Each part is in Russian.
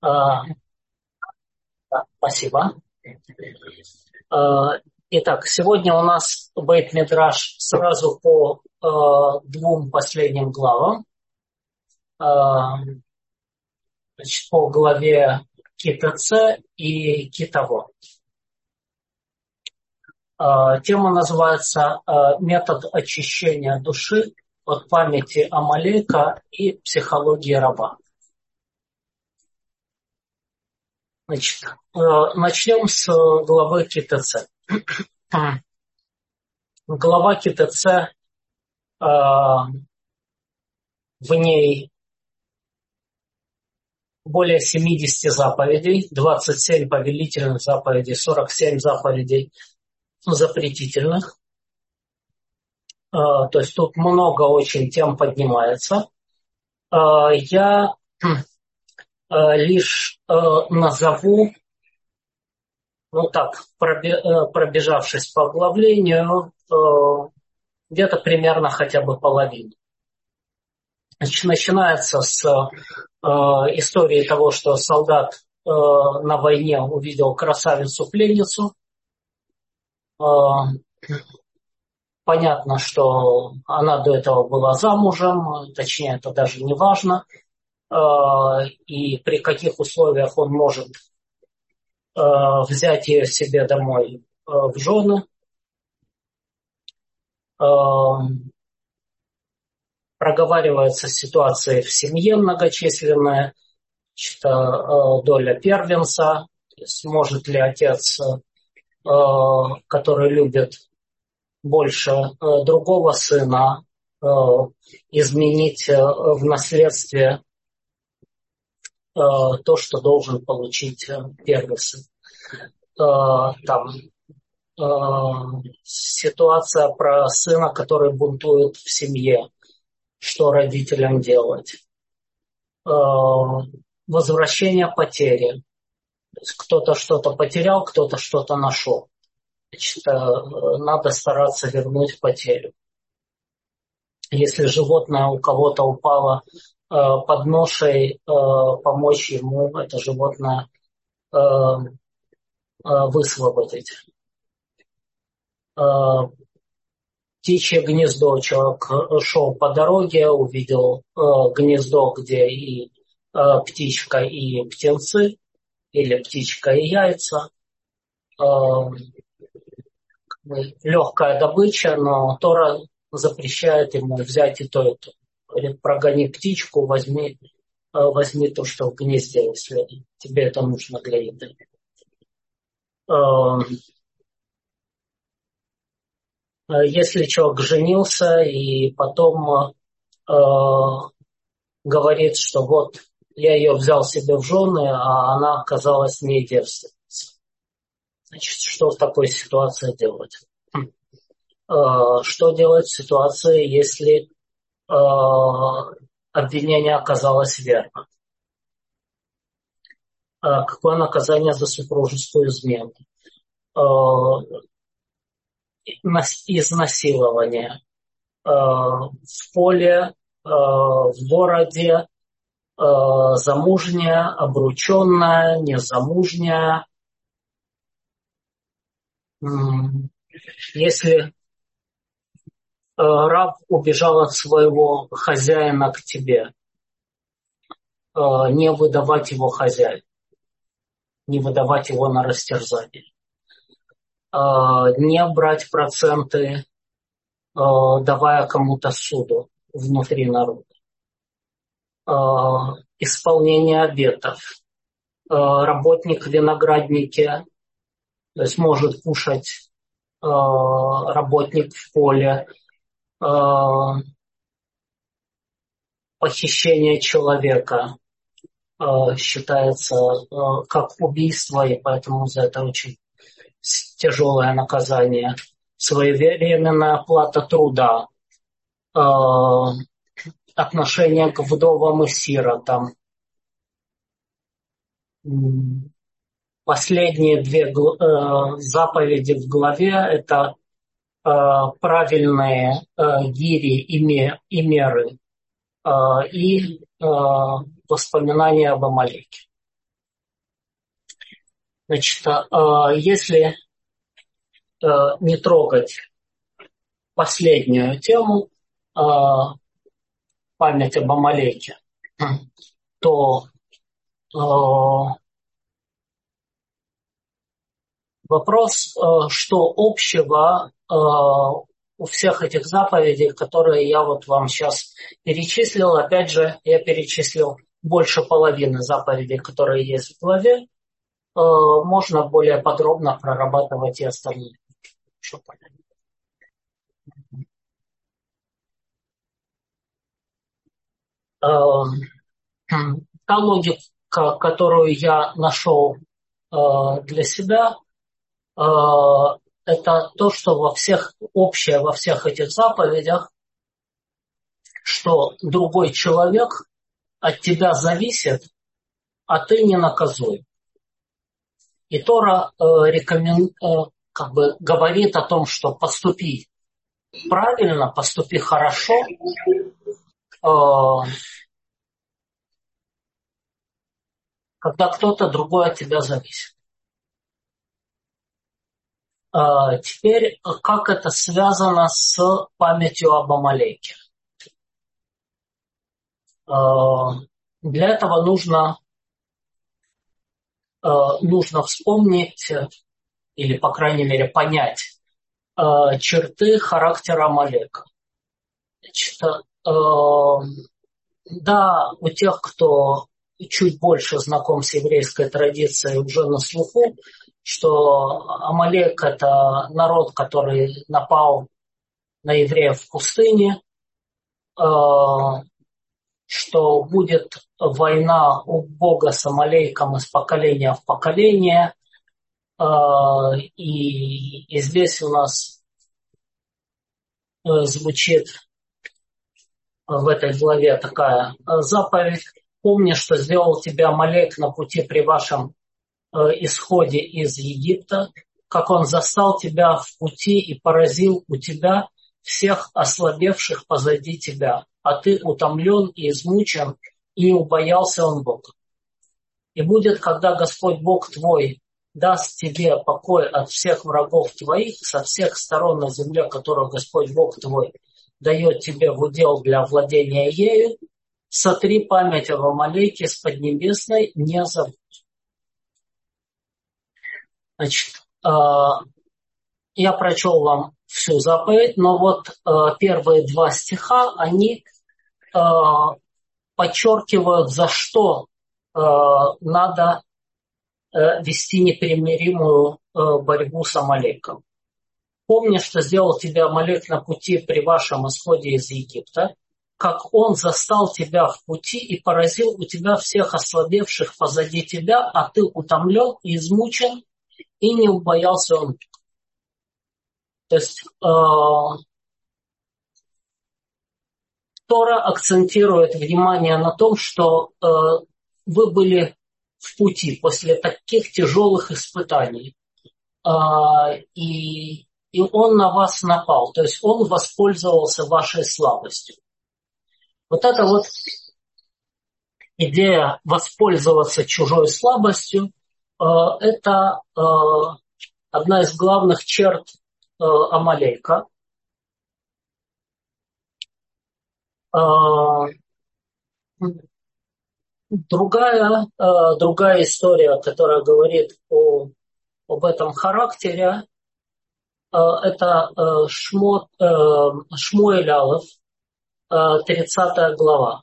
А, да, спасибо. А, Итак, сегодня у нас бейт-мидраш сразу по двум последним главам. А, Значит, по главе Китаце и Китово. Тема называется «Метод очищения души от памяти Амалека и психологии раба». Значит, начнем с главы Китаце. Глава Китаце, в ней более 70 заповедей, 27 повелительных заповедей, 47 заповедей запретительных. То есть тут много очень тем поднимается. Я лишь назову, ну так, пробежавшись по оглавлению, где-то примерно хотя бы половину. Значит, начинается с истории того, что солдат на войне увидел красавицу-пленницу. Понятно, что она до этого была замужем, точнее, это даже не важно. И при каких условиях он может взять ее себе домой в жены. Проговаривается ситуация в семье многочисленная, доля первенца, сможет ли отец, который любит больше другого сына, изменить в наследстве то, что должен получить первый сын. Там ситуация про сына, который бунтует в семье, что родителям делать. Возвращение потери. То есть кто-то что-то потерял, кто-то что-то нашел. Значит, надо стараться вернуть потерю. Если животное у кого-то упало под ношей, помочь ему это животное высвободить. Птичье гнездо. Человек шел по дороге, увидел гнездо, где и птичка, и птенцы, или птичка и яйца. Легкая добыча, но Тора запрещает ему взять и то, и то. Говорит, прогони птичку, возьми то, что в гнезде, если тебе это нужно для еды. Если человек женился и потом говорит, что вот я ее взял себе в жены, а она оказалась не девственницей. Значит, что в такой ситуации делать? Что делать в ситуации, если обвинение оказалось верно? Какое наказание за супружескую измену? Изнасилование в поле, в городе, замужняя, обрученная, незамужняя. Если раб убежал от своего хозяина к тебе, не выдавать его хозяину, не выдавать его на растерзание, не брать проценты, давая кому-то суду внутри народа, исполнение обетов, работник в винограднике, то есть может кушать работник в поле, похищение человека считается как убийство, и поэтому за это очень тяжелое наказание. Своевременная оплата труда, отношение к вдовам и сиротам. Последние две заповеди в главе – это правильные гири и меры и воспоминания об Амалеке. Значит, если не трогать последнюю тему, память об Амалеке, то вопрос, что общего у всех этих заповедей, которые я вот вам сейчас перечислил. Опять же, я перечислил больше половины заповедей, которые есть в главе. Можно более подробно прорабатывать и остальные. Та логика, которую я нашел для себя, это то, что общее во всех этих заповедях, что другой человек от тебя зависит, а ты не наказуем. И Тора говорит о том, что поступи правильно, поступи хорошо, когда кто-то другой от тебя зависит. Теперь, как это связано с памятью об Амалеке? Для этого нужно вспомнить, или, по крайней мере, понять черты характера Амалека. Значит, да, у тех, кто чуть больше знаком с еврейской традицией, уже на слуху, что Амалек – это народ, который напал на евреев в пустыне, что будет война у Бога с Амалеком из поколения в поколение. И здесь у нас звучит в этой главе такая заповедь. Помни, что сделал тебя Амалек на пути при вашем исходе из Египта, как он застал тебя в пути и поразил у тебя всех ослабевших позади тебя, а ты утомлен и измучен, и не убоялся он Бога. И будет, когда Господь Бог твой даст тебе покой от всех врагов твоих, со всех сторон на земле, которую Господь Бог твой дает тебе в удел для владения ею, сотри память об Амалеке с Поднебесной, не забудь. Значит, я прочел вам всю заповедь, но вот первые два стиха, они подчеркивают, за что надо вести непримиримую борьбу с Амалеком. Помни, что сделал тебя Амалек на пути при вашем исходе из Египта, как он застал тебя в пути и поразил у тебя всех ослабевших позади тебя, а ты утомлен и измучен, и не убоялся он. То есть Тора акцентирует внимание на том, что вы были в пути после таких тяжелых испытаний. И он на вас напал. То есть он воспользовался вашей слабостью. Вот эта вот идея воспользоваться чужой слабостью, это одна из главных черт Амалека. Другая история, которая говорит об этом характере, это Шмуэль Алеф, 30 глава.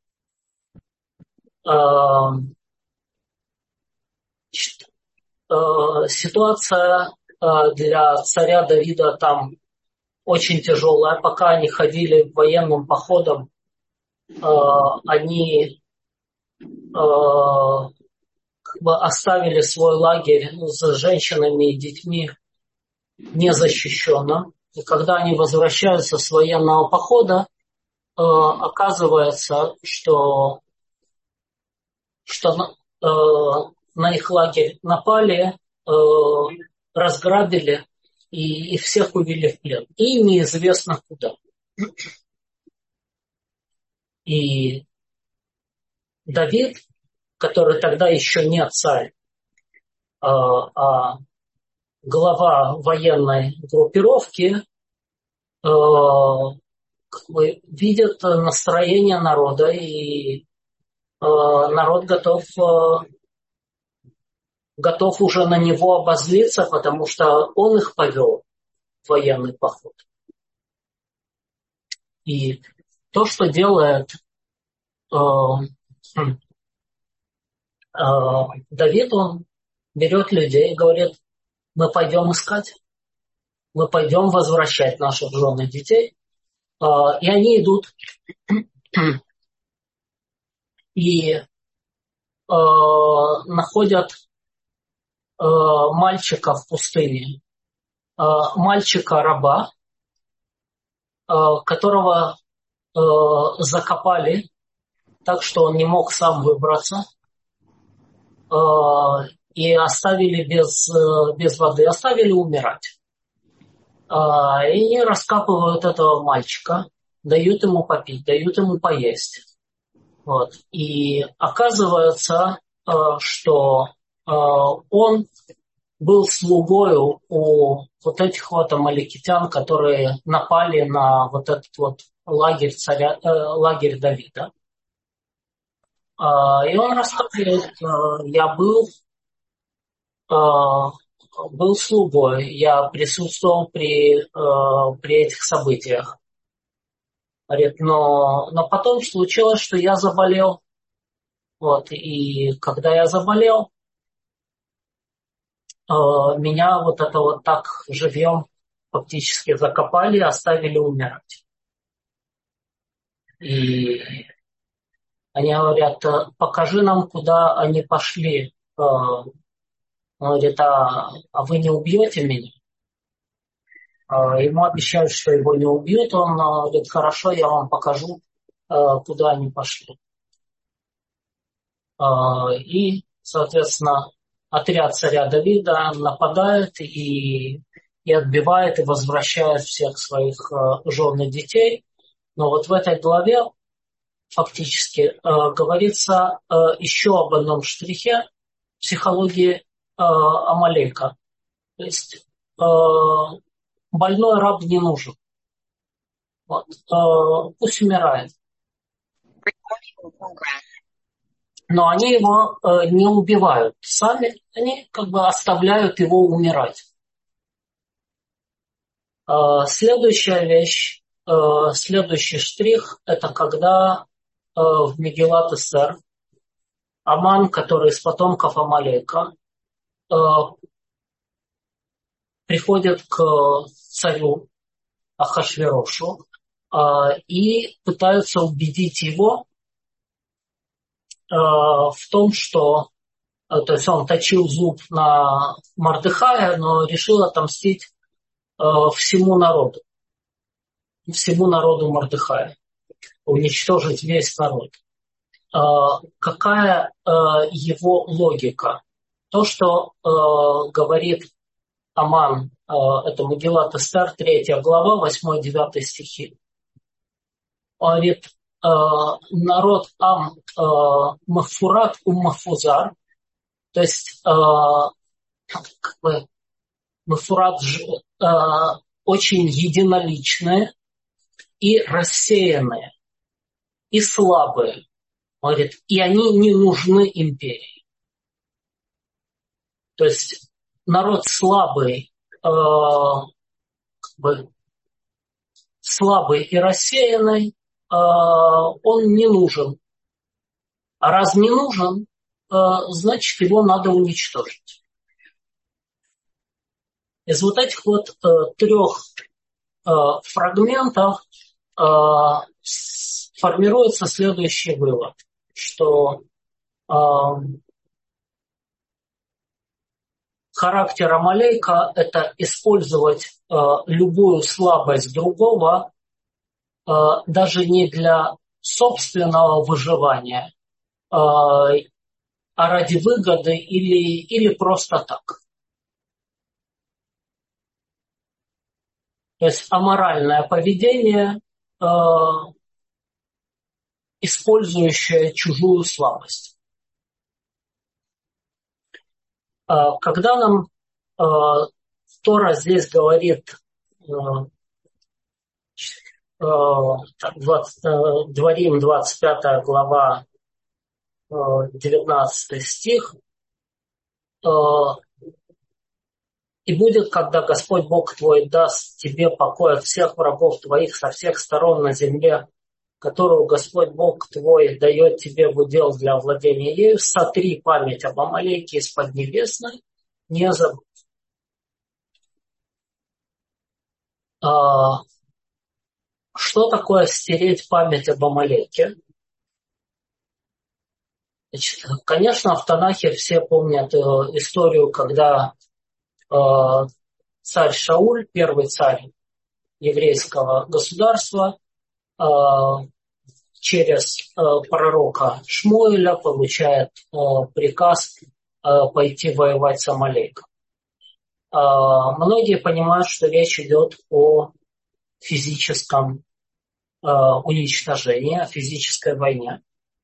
Ситуация для царя Давида там очень тяжелая. Пока они ходили военным походом, они оставили свой лагерь с женщинами и детьми незащищенным. И когда они возвращаются с военного похода, оказывается, что на их лагерь напали, разграбили и всех увели в плен. И неизвестно куда. И Давид, который тогда еще не царь, а глава военной группировки видит настроение народа, и народ готов уже на него обозлиться, потому что он их повел в военный поход. И то, что делает Давид, он берет людей и говорит: мы пойдем искать, мы пойдем возвращать наших жен и детей. И они идут и находят мальчика в пустыне, мальчика-раба, которого закопали так, что он не мог сам выбраться, и оставили без воды, оставили умирать. И они раскапывают этого мальчика, дают ему попить, дают ему поесть. Вот. И оказывается, что он был слугою у вот этих вот амаликитян, которые напали на вот этот вот лагерь Давида. И он рассказывает: я был слугой, я присутствовал при этих событиях. Говорит, но потом случилось, что я заболел. Вот, и когда я заболел, меня вот это вот так живьем фактически закопали, оставили умирать. И они говорят: покажи нам, куда они пошли. Он говорит: а вы не убьете меня? Ему обещают, что его не убьют. Он говорит: хорошо, я вам покажу, куда они пошли. И, соответственно, отряд царя Давида нападает и отбивает, и возвращает всех своих жен и детей. Но вот в этой главе фактически говорится еще об одном штрихе психологии Амалека. То есть больной раб не нужен. Вот, пусть умирает. Но они его не убивают сами, они как бы оставляют его умирать. Следующая вещь, следующий штрих, это когда в Мегилат Эстер Аман, который из потомков Амалека, приходит к царю Ахашверошу и пытаются убедить его в том, что, то есть он точил зуб на Мордехая, но решил отомстить всему народу Мордехая, уничтожить весь народ. Какая его логика? То, что говорит Аман, это Мегилат Эстер, 3 глава, 8-9 стихи. Он говорит: народ Мафурат Мафузар, то есть Мафурат очень единоличные и рассеянные, и слабые. Он говорит, и они не нужны империи. То есть народ слабый, слабый и рассеянный, он не нужен. А раз не нужен, значит, его надо уничтожить. Из вот этих вот 3 фрагментов формируется следующий вывод, что характер Амалейка – это использовать любую слабость другого даже не для собственного выживания, а ради выгоды или просто так. То есть аморальное поведение, использующее чужую слабость. Когда нам Тора здесь говорит, Дворим, 25 глава, 19 стих, «И будет, когда Господь Бог твой даст тебе покой от всех врагов твоих со всех сторон на земле, которую Господь Бог твой дает тебе в удел для владения ею, сотри память об Амалеке из Поднебесной, не забудь». Что такое стереть память об Амалеке? Значит, конечно, в Танахе все помнят историю, когда царь Шауль, первый царь еврейского государства, через пророка Шмуэля получает приказ пойти воевать с Амалеком. Многие понимают, что речь идет о физическом уничтожении, о физической войне.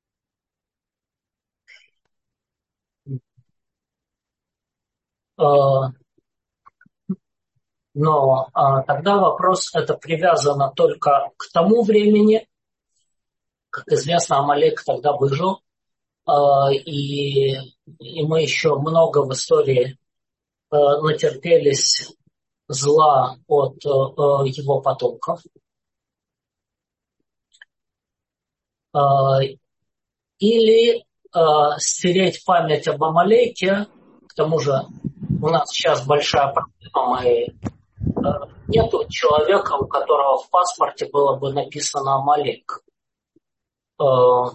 Но тогда вопрос это привязано только к тому времени, как известно, Амалек тогда выжил, и мы еще много в истории натерпелись зла от его потомков. Или стереть память об Амалеке, к тому же у нас сейчас большая проблема, нету человека, у которого в паспорте было бы написано Амалек. То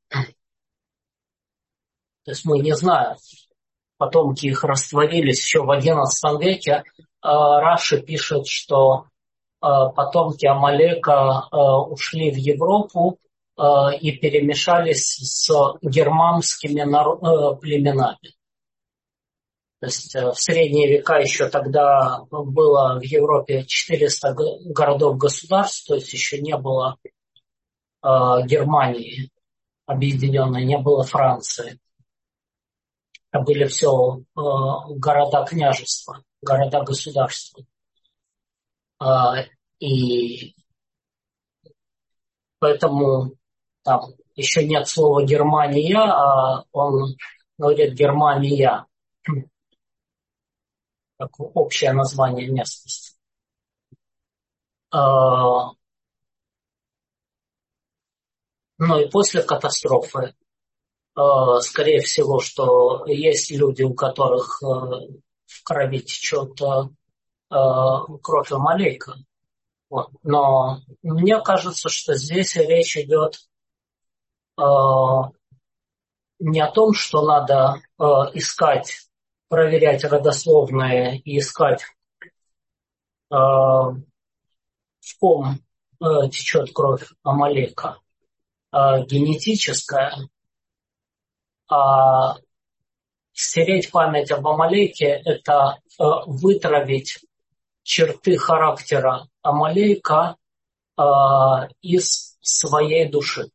есть мы не знаем, потомки их растворились еще в XI веке. Раши пишет, что потомки Амалека ушли в Европу и перемешались с германскими племенами. То есть в средние века еще тогда было в Европе 400 городов-государств, то есть еще не было Германии объединенной, не было Франции. Это были все города-княжества, города-государства. И поэтому там еще нет слова Германия, а он говорит Германия, как общее название местности. Ну и после катастрофы, скорее всего, что есть люди, у которых в крови течет кровь Амалека. Вот. Но мне кажется, что здесь речь идет не о том, что надо искать, проверять родословные и искать, в ком течет кровь Амалека, генетическая, а стереть память об Амалеке – это вытравить черты характера Амалека из своей души.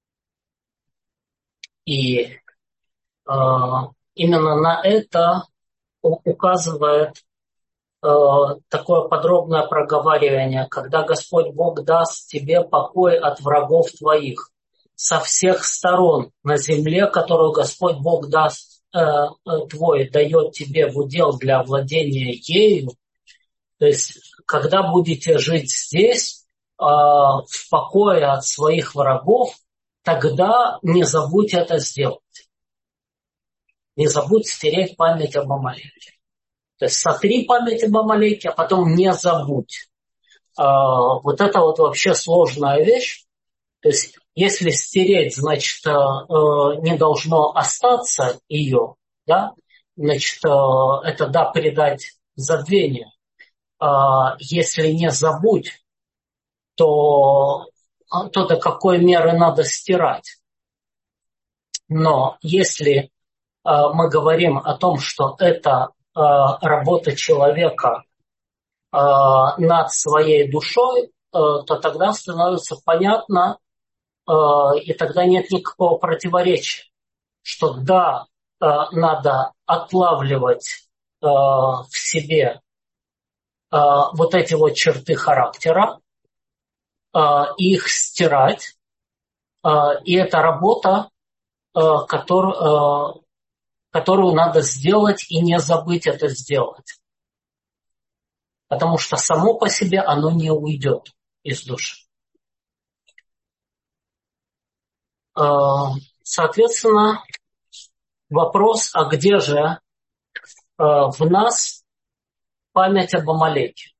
И именно на это указывает такое подробное проговаривание, когда Господь Бог даст тебе покой от врагов твоих со всех сторон на земле, которую Господь Бог даст твой, дает тебе в удел для владения ею. То есть, когда будете жить здесь в покое от своих врагов, тогда не забудь это сделать. Не забудь стереть память об Амалеке. То есть сотри память об Амалеке, а потом не забудь. Вот это вот вообще сложная вещь. То есть если стереть, значит, не должно остаться ее, да? Значит, это да, придать забвению. Если не забудь, то до какой меры надо стирать. Но если мы говорим о том, что это работа человека над своей душой, то тогда становится понятно, и тогда нет никакого противоречия, что да, надо отлавливать в себе вот эти вот черты характера, их стирать. И это работа, которую надо сделать и не забыть это сделать. Потому что само по себе оно не уйдет из души. Соответственно, вопрос, а где же в нас память об Амалеке?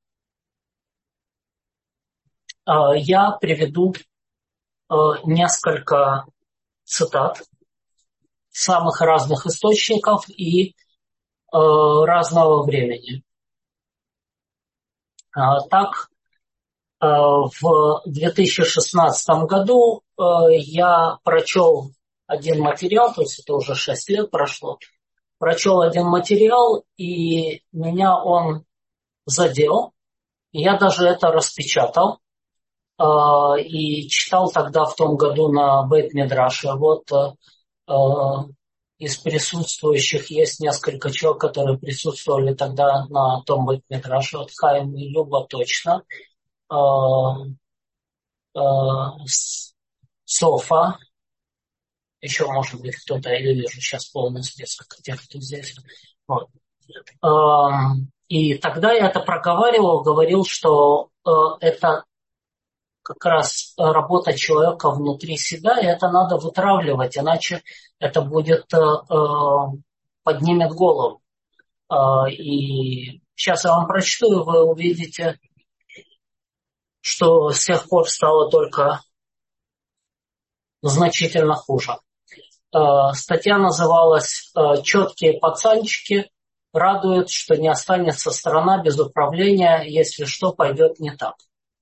Я приведу несколько цитат самых разных источников и разного времени. Так, в 2016 году я прочел один материал, то есть это уже 6 лет прошло, прочел один материал, и меня он задел. Я даже это распечатал и читал тогда в том году на Бейт-Мидраше. Вот из присутствующих есть несколько человек, которые присутствовали тогда на том Бейт-Мидраше. Вот Хаим и Люба точно. Софа. Еще, может быть, кто-то, я вижу сейчас полный список тех, кто здесь. Вот. И тогда я это проговаривал, говорил, что это как раз работа человека внутри себя, и это надо вытравливать, иначе это будет поднимет голову. И сейчас я вам прочту, и вы увидите, что с тех пор стало только значительно хуже. Статья называлась «Четкие пацанчики радуют, что не останется страна без управления, если что пойдет не так».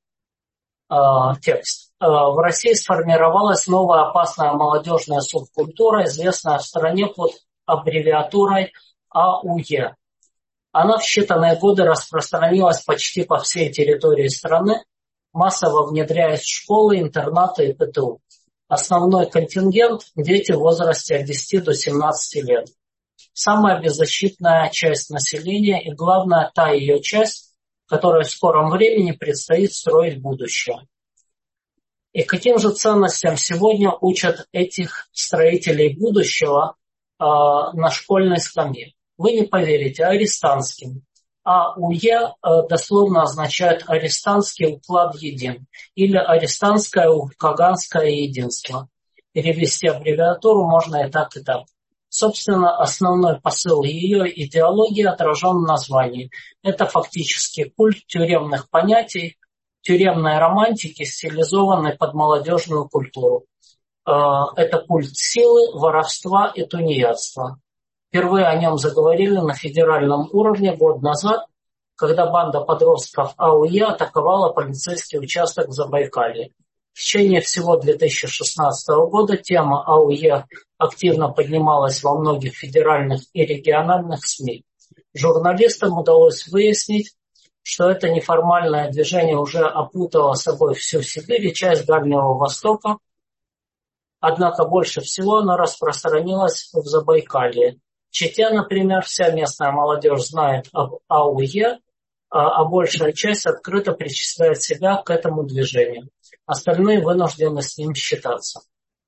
Текст. В России сформировалась новая опасная молодежная субкультура, известная в стране под аббревиатурой АУЕ. Она в считанные годы распространилась почти по всей территории страны, массово внедряясь в школы, интернаты и ПТУ. Основной контингент – дети в возрасте от 10 до 17 лет. Самая беззащитная часть населения и, главное, та ее часть, которой в скором времени предстоит строить будущее. И каким же ценностям сегодня учат этих строителей будущего на школьной скамье? Вы не поверите, арестантским. АУЕ дословно означает «арестантский уклад един» или «арестантское каганское единство». Перевести аббревиатуру можно и так, и так. Собственно, основной посыл ее идеологии отражен в названии. Это фактически культ тюремных понятий, тюремной романтики, стилизованной под молодежную культуру. Это культ силы, воровства и тунеядства. Впервые о нем заговорили на федеральном уровне год назад, когда банда подростков АУЕ атаковала полицейский участок в Забайкалье. В течение всего 2016 года тема АУЕ активно поднималась во многих федеральных и региональных СМИ. Журналистам удалось выяснить, что это неформальное движение уже опутало собой всю Сибирь и часть Дальнего Востока, однако больше всего оно распространилось в Забайкалье. В Чите, например, вся местная молодежь знает об АУЕ, а большая часть открыто причисляет себя к этому движению. Остальные вынуждены с ним считаться.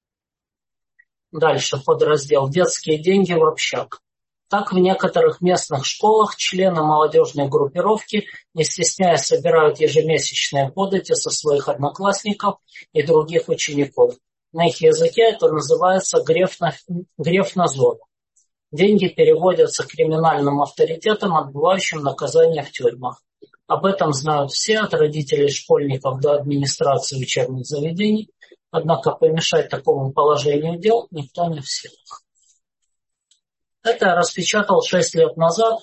Дальше подраздел «Детские деньги в общак». Так в некоторых местных школах члены молодежной группировки, не стесняясь, собирают ежемесячные подати со своих одноклассников и других учеников. На их языке это называется грефнадзор. Деньги переводятся криминальным авторитетам, отбывающим наказание в тюрьмах. Об этом знают все, от родителей школьников до администрации учебных заведений. Однако помешать такому положению дел никто не в силах. Это я распечатал 6 лет назад.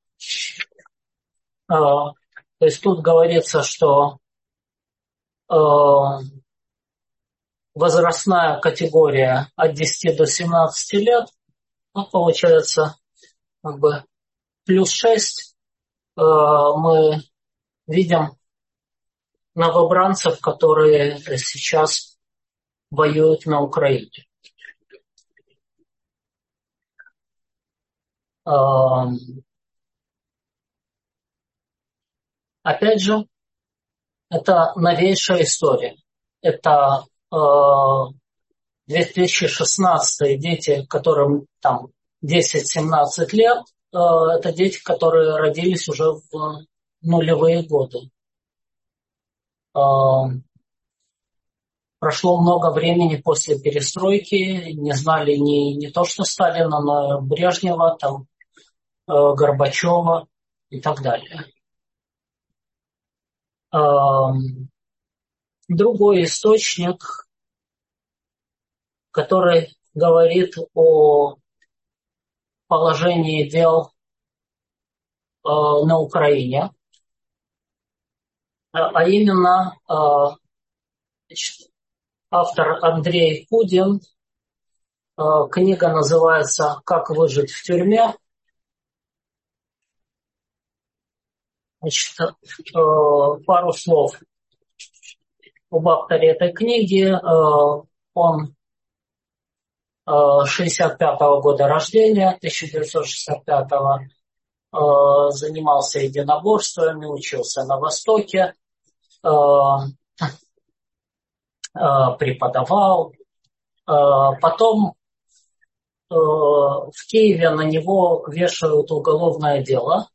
То есть тут говорится, что возрастная категория от 10 до 17 лет, получается, как бы плюс 6 мы видим новобранцев, которые сейчас воюют на Украине. Опять же, это новейшая история. Это 2016 дети, которым там 10-17 лет, это дети, которые родились уже в нулевые годы. Прошло много времени после перестройки, не знали не то что Сталина, но и Брежнева, там, Горбачева и так далее. Другой источник, который говорит о положении дел на Украине, а именно автор Андрей Кудин. Книга называется «Как выжить в тюрьме». Значит, пару слов об авторе этой книги. Он 65-го года рождения, 1965-го, занимался единоборствами, учился на Востоке, преподавал. Потом в Киеве на него вешают уголовное дело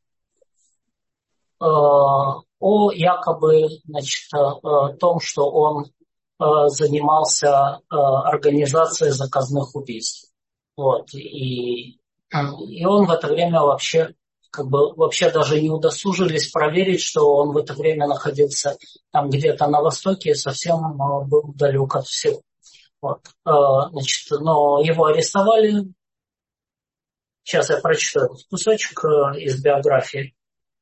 о якобы, том, что он занимался организацией заказных убийств. Вот. И он в это время вообще даже не удосужились проверить, что он в это время находился там где-то на Востоке и совсем был далек от всего. Вот. Но его арестовали. Сейчас я прочитаю этот кусочек из биографии.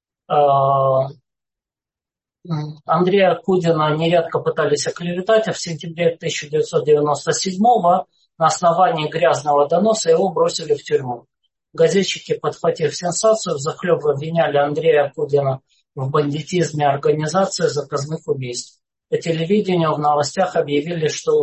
Андрея Кудина нередко пытались оклеветать, а в сентябре 1997-го на основании грязного доноса его бросили в тюрьму. Газетчики, подхватив сенсацию, взахлеб обвиняли Андрея Кудина в бандитизме организации заказных убийств. По телевидению в новостях объявили, что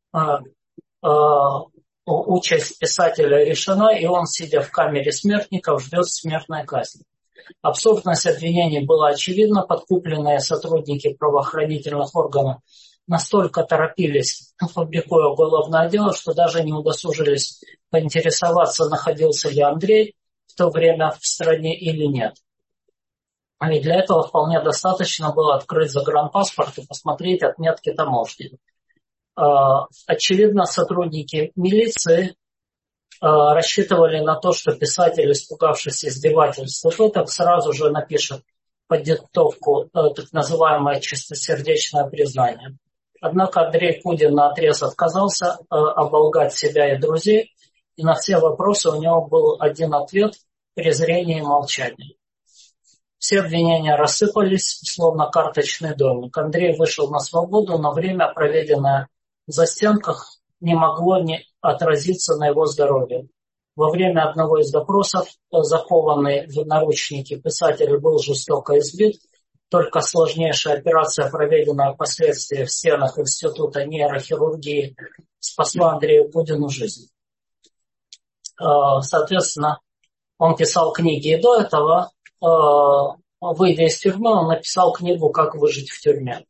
участь писателя решена, и он, сидя в камере смертников, ждет смертной казни. Абсурдность обвинений была очевидна. Подкупленные сотрудники правоохранительных органов настолько торопились, фабрикуя уголовное дело, что даже не удосужились поинтересоваться, находился ли Андрей в то время в стране или нет. И для этого вполне достаточно было открыть загранпаспорт и посмотреть отметки таможни. Очевидно, сотрудники милиции рассчитывали на то, что писатель, испугавшись издевательств и пыток, сразу же напишет под диктовку так называемое чистосердечное признание. Однако Андрей Кудин наотрез отказался оболгать себя и друзей, и на все вопросы у него был один ответ – презрение и молчание. Все обвинения рассыпались, словно карточный домик. Андрей вышел на свободу, но время, проведенное в застенках, не могло не отразиться на его здоровье. Во время одного из допросов, закованный в наручники, писатель был жестоко избит. Только сложнейшая операция, проведенная впоследствии в стенах Института нейрохирургии, спасла Андрею Кудину жизнь. Соответственно, он писал книги и до этого. Выйдя из тюрьмы, он написал книгу «Как выжить в тюрьме».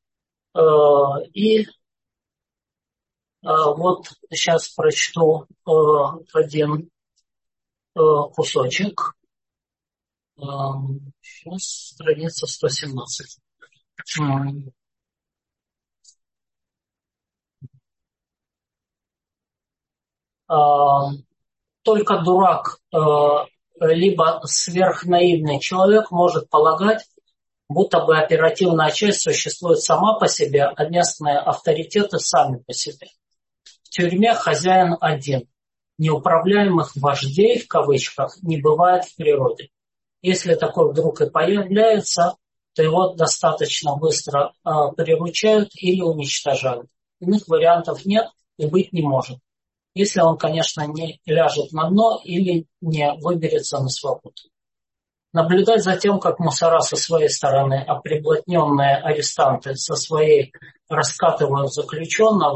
И вот сейчас прочту один кусочек. Сейчас страница 117. Только дурак, либо сверхнаивный человек может полагать, будто бы оперативная часть существует сама по себе, а местные авторитеты сами по себе. В тюрьме хозяин один. Неуправляемых вождей, в кавычках, не бывает в природе. Если такой вдруг и появляется, то его достаточно быстро приручают или уничтожают. Иных вариантов нет и быть не может. Если он, конечно, не ляжет на дно или не выберется на свободу. Наблюдать за тем, как мусора со своей стороны, а приблотненные арестанты со своей раскатывают заключенного,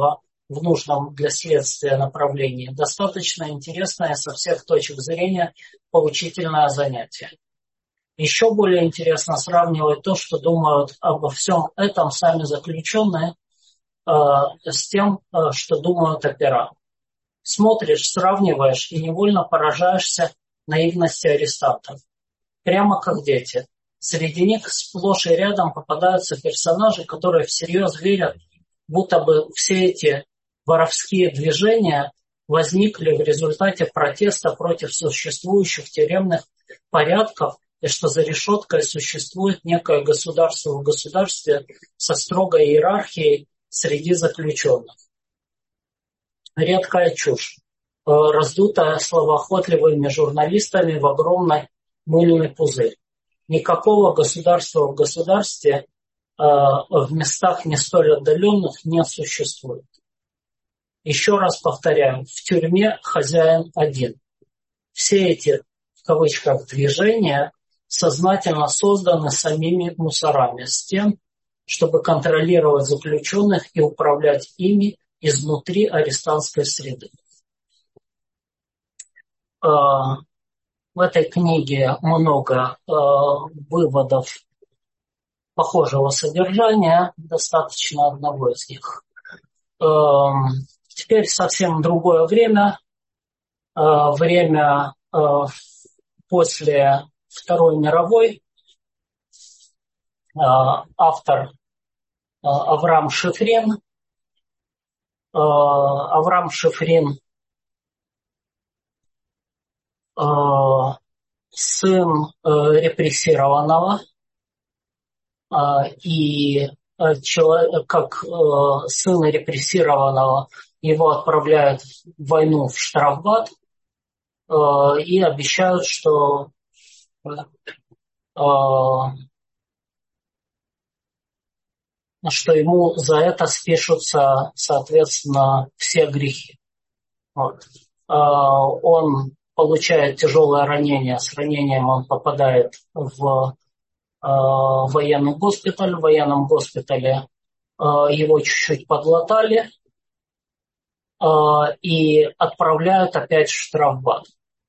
в нужном для следствия направлении. Достаточно интересное со всех точек зрения поучительное занятие. Еще более интересно сравнивать то, что думают обо всем этом сами заключенные, с тем, что думают опера. Смотришь, сравниваешь и невольно поражаешься наивности арестантов. Прямо как дети. Среди них сплошь и рядом попадаются персонажи, которые всерьез верят, будто бы все эти воровские движения возникли в результате протеста против существующих тюремных порядков, и что за решеткой существует некое государство в государстве со строгой иерархией среди заключенных. Редкая чушь, раздутая словоохотливыми журналистами в огромный мыльный пузырь. Никакого государства в государстве в местах не столь отдаленных не существует. Еще раз повторяю, в тюрьме хозяин один. Все эти, в кавычках, движения сознательно созданы самими мусорами с тем, чтобы контролировать заключенных и управлять ими изнутри арестантской среды. В этой книге много выводов похожего содержания, достаточно одного из них. Теперь совсем другое время, время после Второй мировой. Автор Авраам Шифрин. Авраам Шифрин сын репрессированного, и как сына репрессированного его отправляют в войну в Штрафбат и обещают, что ему за это спишутся, соответственно, все грехи. Вот. Он получает тяжелое ранение. С ранением он попадает в военный госпиталь. В военном госпитале его чуть-чуть подлатали и отправляют опять в Штрафбат.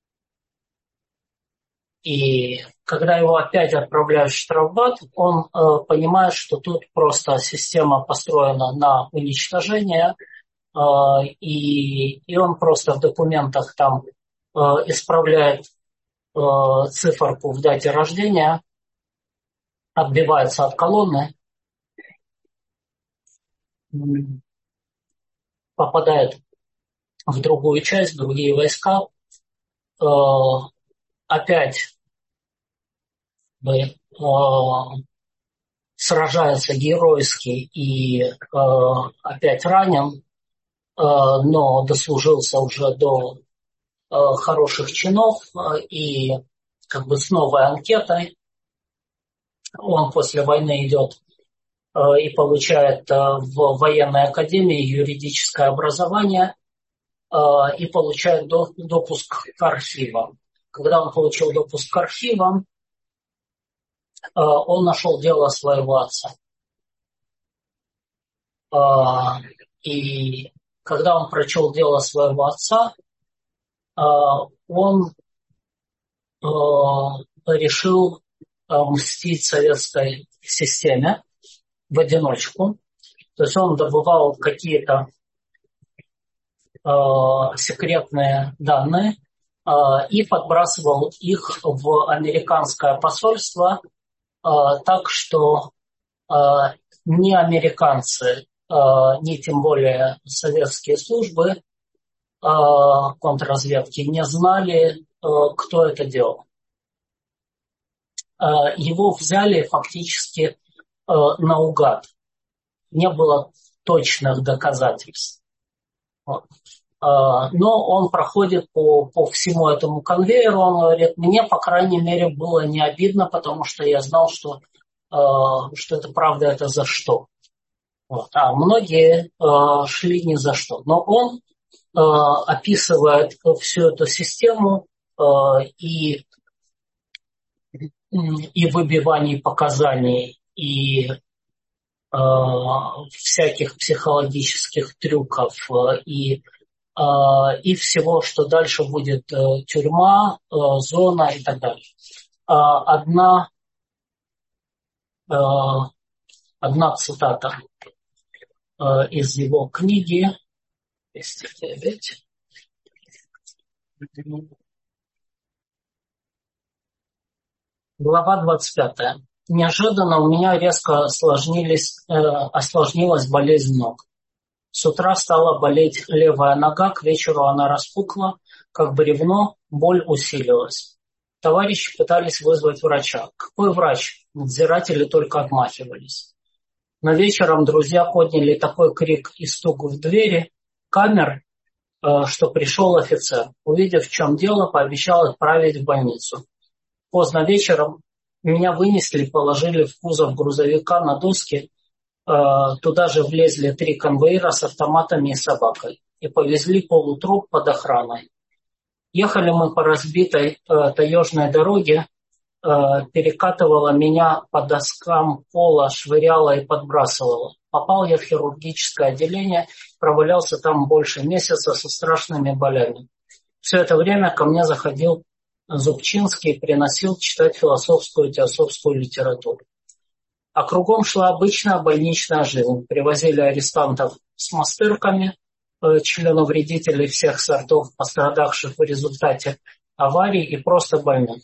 И когда его опять отправляют в Штрафбат, он понимает, что тут просто система построена на уничтожение, и он просто в документах там исправляет циферку в дате рождения, отбивается от колонны, попадает в другую часть, в другие войска, опять сражается геройски и опять ранен, но дослужился уже до хороших чинов и как бы с новой анкетой. Он после войны идет и получает в военной академии юридическое образование и получает допуск к архивам. Когда он получил допуск к архивам, он нашел дело своего отца. И когда он прочел дело своего отца, он решил мстить советской системе в одиночку. То есть он добывал какие-то секретные данные и подбрасывал их в американское посольство, так что ни американцы, ни тем более советские службы контрразведки не знали, кто это делал. Его взяли фактически наугад. Не было точных доказательств. Но он проходит по всему этому конвейеру. Он говорит, мне, по крайней мере, было не обидно, потому что я знал, что это правда, это за что. Вот. А многие шли ни за что. Но он описывает всю эту систему и выбиваний показаний, и всяких психологических трюков и всего, что дальше будет тюрьма, зона и так далее. Одна цитата из его книги 209. Глава 25. Неожиданно у меня резко осложнилась болезнь ног. С утра стала болеть левая нога, к вечеру она распухла, как бревно, боль усилилась. Товарищи пытались вызвать врача. Какой врач? Надзиратели только отмахивались. Но вечером друзья подняли такой крик и стук в двери камер, что пришел офицер. Увидев, в чем дело, пообещал отправить в больницу. Поздно вечером меня вынесли, положили в кузов грузовика на доски. Туда же влезли 3 конвоира с автоматами и собакой и повезли полутруп под охраной. Ехали мы по разбитой таежной дороге, перекатывала меня по доскам пола, швыряла и подбрасывала. Попал я в хирургическое отделение, провалялся там больше месяца со страшными болями. Все это время ко мне заходил Зубчинский и приносил читать философскую и теософскую литературу. А кругом шла обычная больничная жизнь. Привозили арестантов с мастырками, членовредителей всех сортов, пострадавших в результате аварий и просто больных.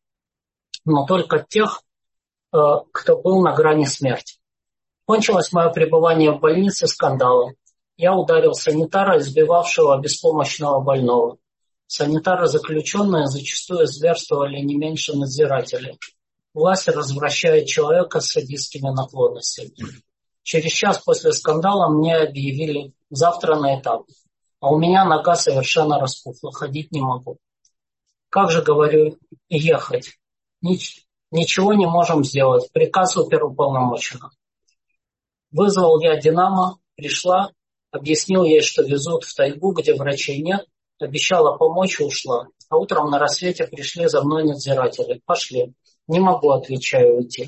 Но только тех, кто был на грани смерти. Кончилось мое пребывание в больнице скандалом. Я ударил санитара, избивавшего беспомощного больного. Санитары-заключенные зачастую зверствовали не меньше надзирателей. Власть развращает человека с садистскими наклонностями. Через час после скандала мне объявили: завтра на этап. А у меня нога совершенно распухла, ходить не могу. Как же, говорю, ехать? Ничего не можем сделать. Приказ оперуполномоченного. Вызвал я «Динамо», пришла, объяснил ей, что везут в тайгу, где врачей нет, обещала помочь и ушла. А утром на рассвете пришли за мной надзиратели. Пошли. Не могу, отвечаю, уйти.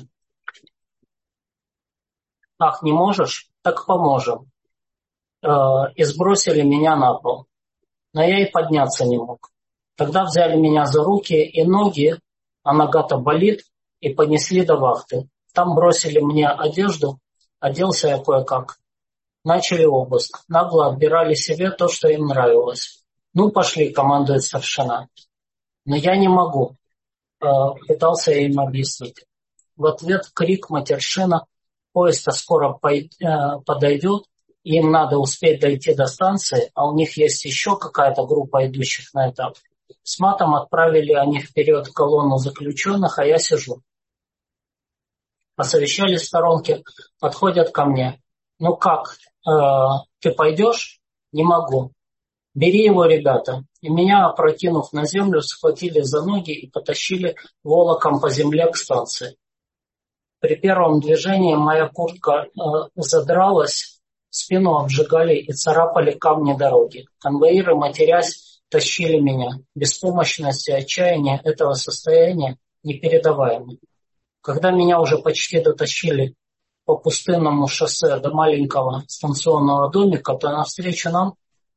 Ах, не можешь? Так поможем. И сбросили меня на пол. Но я и подняться не мог. Тогда взяли меня за руки и ноги, а нога-то болит, и понесли до вахты. Там бросили мне одежду, оделся я кое-как. Начали обыск. Нагло отбирали себе то, что им нравилось. Ну, пошли, командует старшина. Но я не могу, пытался я им объяснить. В ответ крик, матершина, поезд скоро подойдет, им надо успеть дойти до станции, а у них есть еще какая-то группа идущих на этап. С матом отправили они вперед колонну заключенных, а я сижу. Посовещались в сторонке, подходят ко мне. Ну как, ты пойдешь? Не могу. Бери его, ребята. И меня, опрокинув на землю, схватили за ноги и потащили волоком по земле к станции. При первом движении моя куртка задралась, спину обжигали и царапали камни дороги. Конвоиры, матерясь, тащили меня. Беспомощность и отчаяние этого состояния непередаваемы. Когда меня уже почти дотащили по пустынному шоссе до маленького станционного домика, то навстречу нам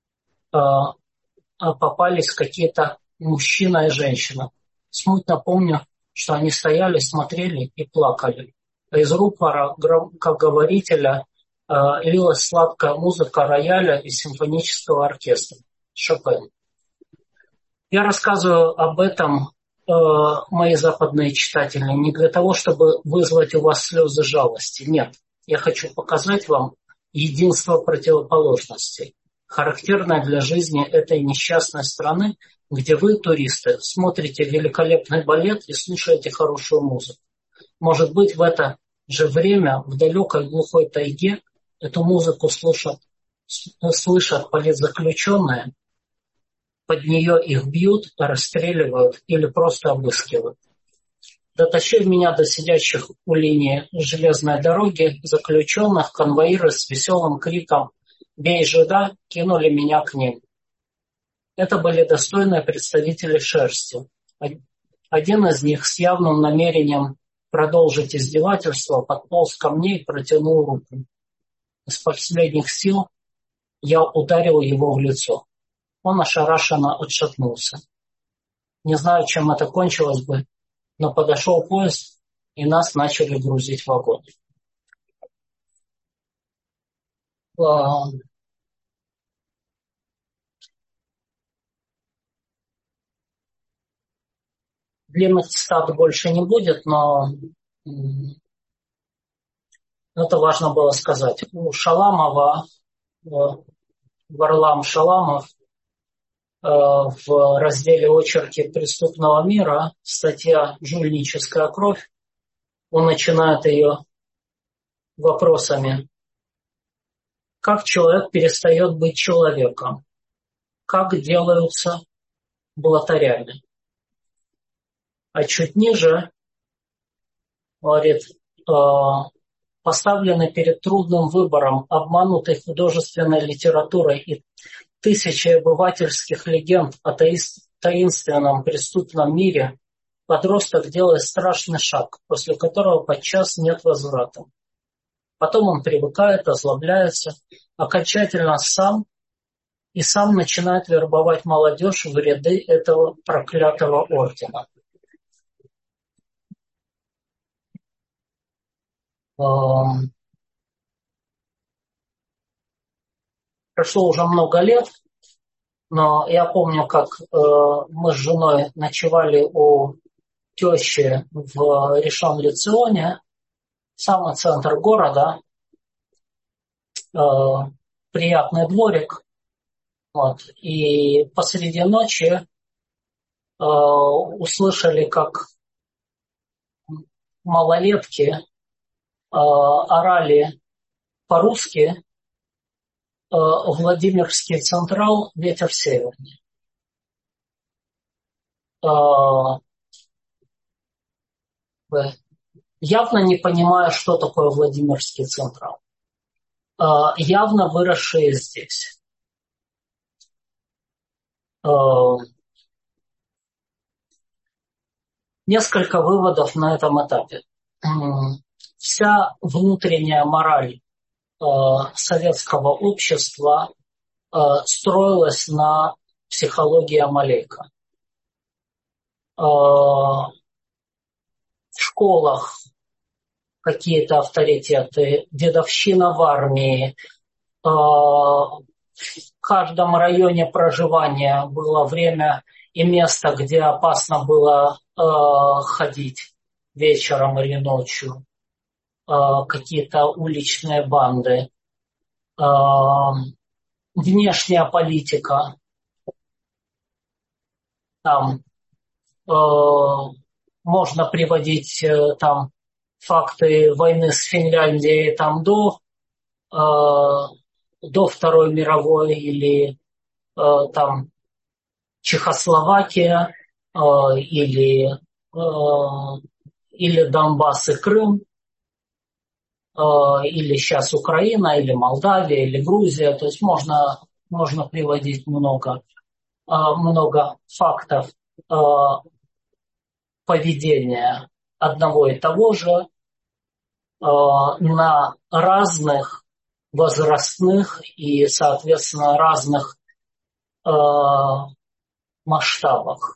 попались какие-то мужчина и женщина. Смутно помню, что они стояли, смотрели и плакали. А из рупора громкоговорителя лилась сладкая музыка рояля и симфонического оркестра. Шопен. Я рассказываю об этом, мои западные читатели, не для того, чтобы вызвать у вас слезы жалости. Нет, я хочу показать вам единство противоположностей, характерное для жизни этой несчастной страны, где вы, туристы, смотрите великолепный балет и слушаете хорошую музыку. Может быть, в это же время в далекой глухой тайге эту музыку слышат политзаключенные, под нее их бьют, расстреливают или просто обыскивают. Дотащив меня до сидящих у линии железной дороги заключенных, конвоиры с веселым криком «Бей жида!» кинули меня к ним. Это были достойные представители шерсти. Один из них с явным намерением продолжить издевательство, подполз ко мне и протянул руку. Из последних сил я ударил его в лицо. Он ошарашенно отшатнулся. Не знаю, чем это кончилось бы, но подошел поезд, и нас начали грузить в вагон. Длинных цитат больше не будет, но это важно было сказать. У Шаламова, Варлам Шаламов, в разделе «Очерки преступного мира» статья «Жульническая кровь». Он начинает ее вопросами. Как человек перестает быть человеком? Как делаются блатарями? А чуть ниже, говорит, поставлены перед трудным выбором, обманутой художественной литературой и тысячей обывательских легенд о таинственном преступном мире, подросток делает страшный шаг, после которого подчас нет возврата. Потом он привыкает, озлобляется, окончательно сам начинает вербовать молодежь в ряды этого проклятого ордена. Прошло уже много лет, но я помню, как мы с женой ночевали у тещи в Ришон-ле-Ционе, самый центр города, приятный дворик. Вот, и посреди ночи услышали, как малолетки орали по-русски Владимирский Централ, ветер северный. Явно не понимая, что такое Владимирский Централ. Явно выросшие здесь. Несколько выводов на этом этапе. Вся внутренняя мораль советского общества строилась на психологии Амалейка. В школах какие-то авторитеты, дедовщина в армии, в каждом районе проживания было время и место, где опасно было ходить вечером или ночью, какие-то уличные банды, внешняя политика. Там можно приводить там факты войны с Финляндией там до Второй мировой или там Чехословакия или Донбасс и Крым, или сейчас Украина, или Молдавия, или Грузия. То есть можно приводить много фактов поведения одного и того же на разных возрастных и, соответственно, разных масштабах.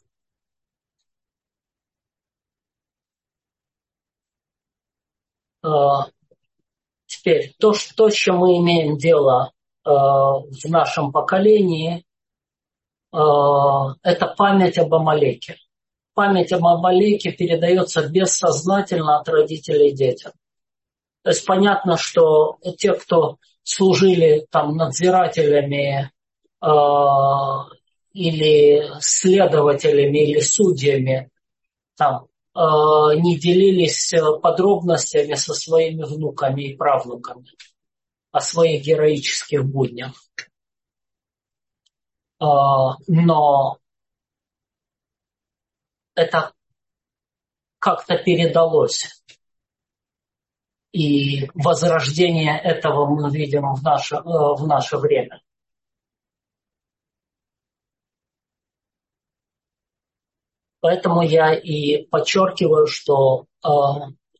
Теперь, то, с чем мы имеем дело в нашем поколении, это память об Амалеке. Память об Амалеке передается бессознательно от родителей детям. То есть понятно, что те, кто служили там надзирателями или следователями или судьями, там, не делились подробностями со своими внуками и правнуками о своих героических буднях. Но это как-то передалось. И возрождение этого мы видим в наше время. Поэтому я и подчеркиваю, что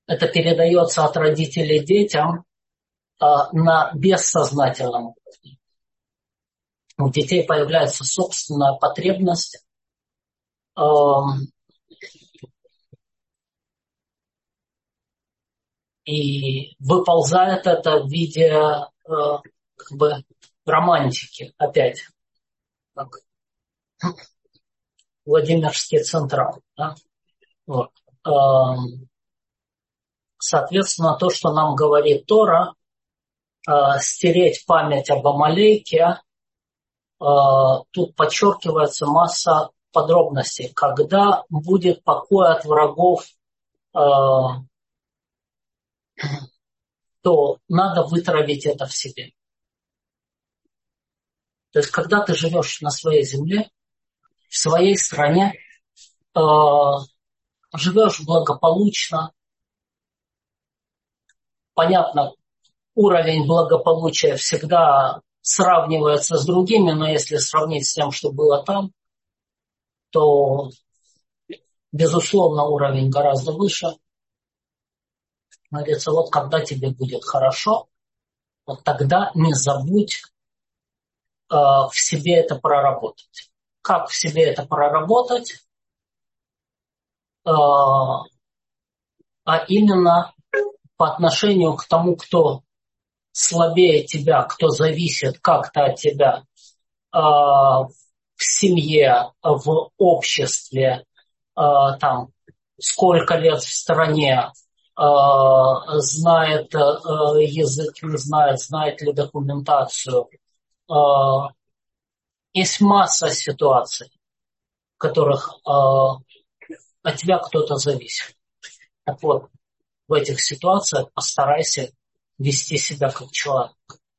это передается от родителей детям на бессознательном уровне. У детей появляется собственная потребность и выползает это в виде как бы романтики опять, как Владимирский Централ. Да? Вот. Соответственно, то, что нам говорит Тора, стереть память об Амалеке, тут подчеркивается масса подробностей. Когда будет покой от врагов, то надо вытравить это в себе. То есть, когда ты живешь на своей земле, в своей стране, живешь благополучно, понятно, уровень благополучия всегда сравнивается с другими, но если сравнить с тем, что было там, то, безусловно, уровень гораздо выше. Говорится, вот когда тебе будет хорошо, вот тогда не забудь в себе это проработать. Как в себе это проработать? А именно по отношению к тому, кто слабее тебя, кто зависит как-то от тебя в семье, в обществе, там, сколько лет в стране, знает язык, не знает, знает ли документацию. Есть масса ситуаций, в которых от тебя кто-то зависит. Так вот, в этих ситуациях постарайся вести себя как человек.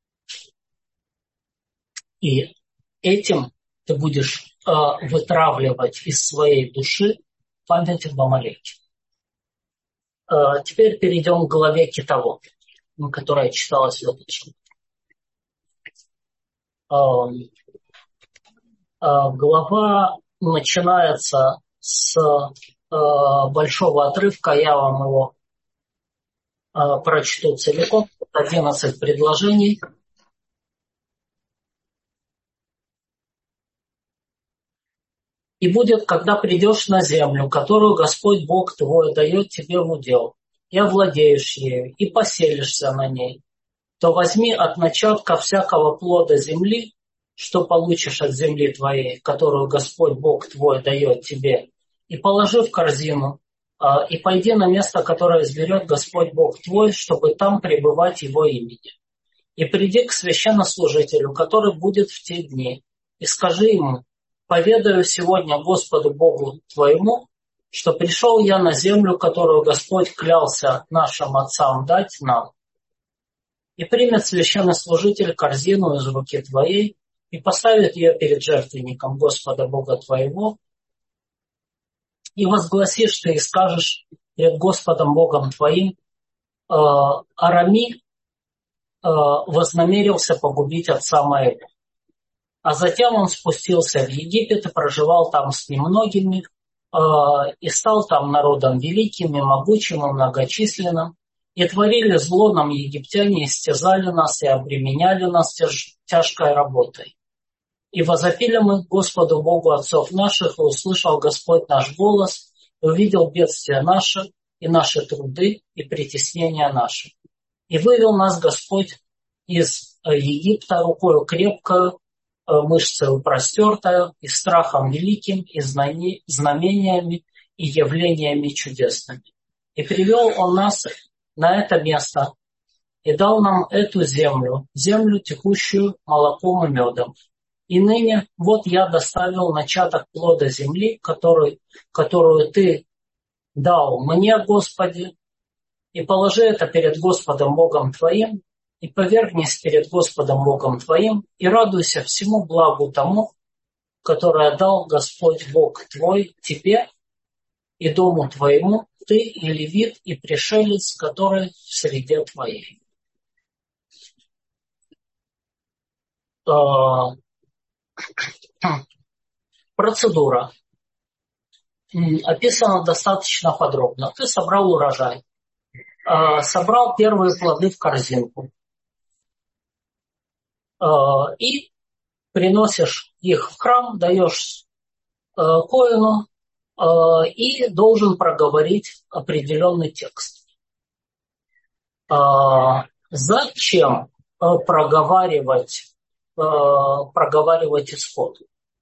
И этим ты будешь вытравливать из своей души память об Амалеке. Теперь перейдем к главе Китовод, которая читалась следующим. Глава начинается с большого отрывка, я вам его прочту целиком, 11 предложений. «И будет, когда придешь на землю, которую Господь Бог твой дает тебе в удел, и овладеешь ею, и поселишься на ней, то возьми от начатка всякого плода земли, что получишь от земли твоей, которую Господь Бог твой дает тебе, и положи в корзину, и пойди на место, которое изберет Господь Бог твой, чтобы там пребывать Его имени. И приди к священнослужителю, который будет в те дни, и скажи ему: поведаю сегодня Господу Богу твоему, что пришел я на землю, которую Господь клялся нашим отцам дать нам. И примет священнослужитель корзину из руки твоей и поставит ее перед жертвенником Господа Бога твоего, и возгласишь ты и скажешь перед Господом Богом твоим: Арами вознамерился погубить отца моего. А затем он спустился в Египет и проживал там с немногими, и стал там народом великим и могучим и многочисленным. И творили зло нам египтяне, истязали нас и обременяли нас тяжкой работой. И возопили мы Господу Богу отцов наших, и услышал Господь наш голос, и увидел бедствия наши, и наши труды, и притеснения наши. И вывел нас Господь из Египта рукою крепкою, мышцею простертою, и страхом великим, и знамениями, и явлениями чудесными. И привел Он нас на это место, и дал нам эту землю, землю, текущую молоком и медом. И ныне вот я доставил начаток плода земли, которую ты дал мне, Господи, и положи это перед Господом Богом твоим, и повергнись перед Господом Богом твоим, и радуйся всему благу тому, которое дал Господь Бог твой тебе и дому твоему, ты и левит, и пришелец, который в среде твоей». Процедура описана достаточно подробно. Ты собрал урожай. собрал первые плоды в корзинку и приносишь их в храм, даешь коэну и должен проговорить определенный текст. Зачем проговаривать исход?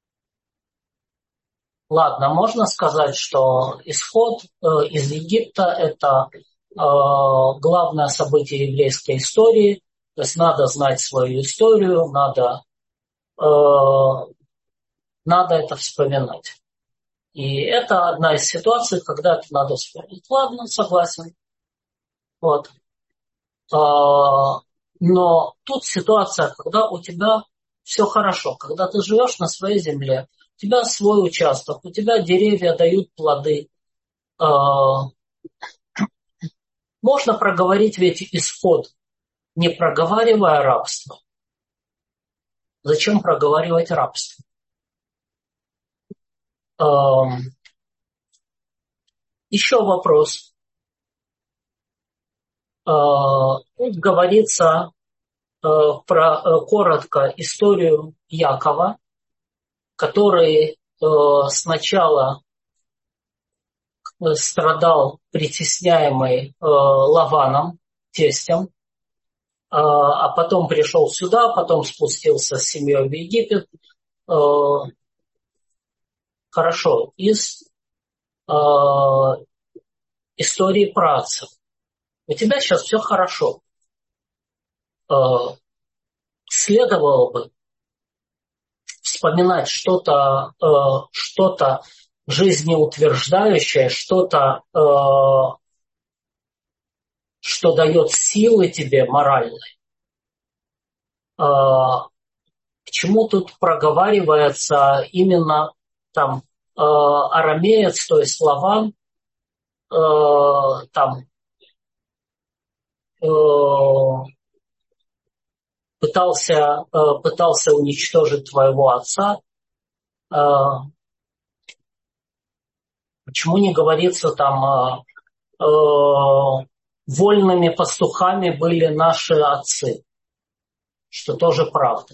Ладно, можно сказать, что исход из Египта – это главное событие еврейской истории, то есть надо знать свою историю, надо это вспоминать. И это одна из ситуаций, когда это надо вспомнить. Ладно, согласен. Вот. Но тут ситуация, когда у тебя все хорошо, когда ты живешь на своей земле, у тебя свой участок, у тебя деревья дают плоды. Можно проговорить ведь исход, не проговаривая рабство. Зачем проговаривать рабство? Еще вопрос. Тут говорится про коротко историю Якова, который сначала страдал притесняемый Лаваном, тестем, а потом пришел сюда, потом спустился с семьей в Египет. Хорошо, из истории праотцев. У тебя сейчас все хорошо. Следовало бы вспоминать что-то жизнеутверждающее, что-то, что дает силы тебе моральной. К чему тут проговаривается именно там арамеец, то есть Лаван, там пытался уничтожить твоего отца. Почему не говорится там вольными пастухами были наши отцы, что тоже правда.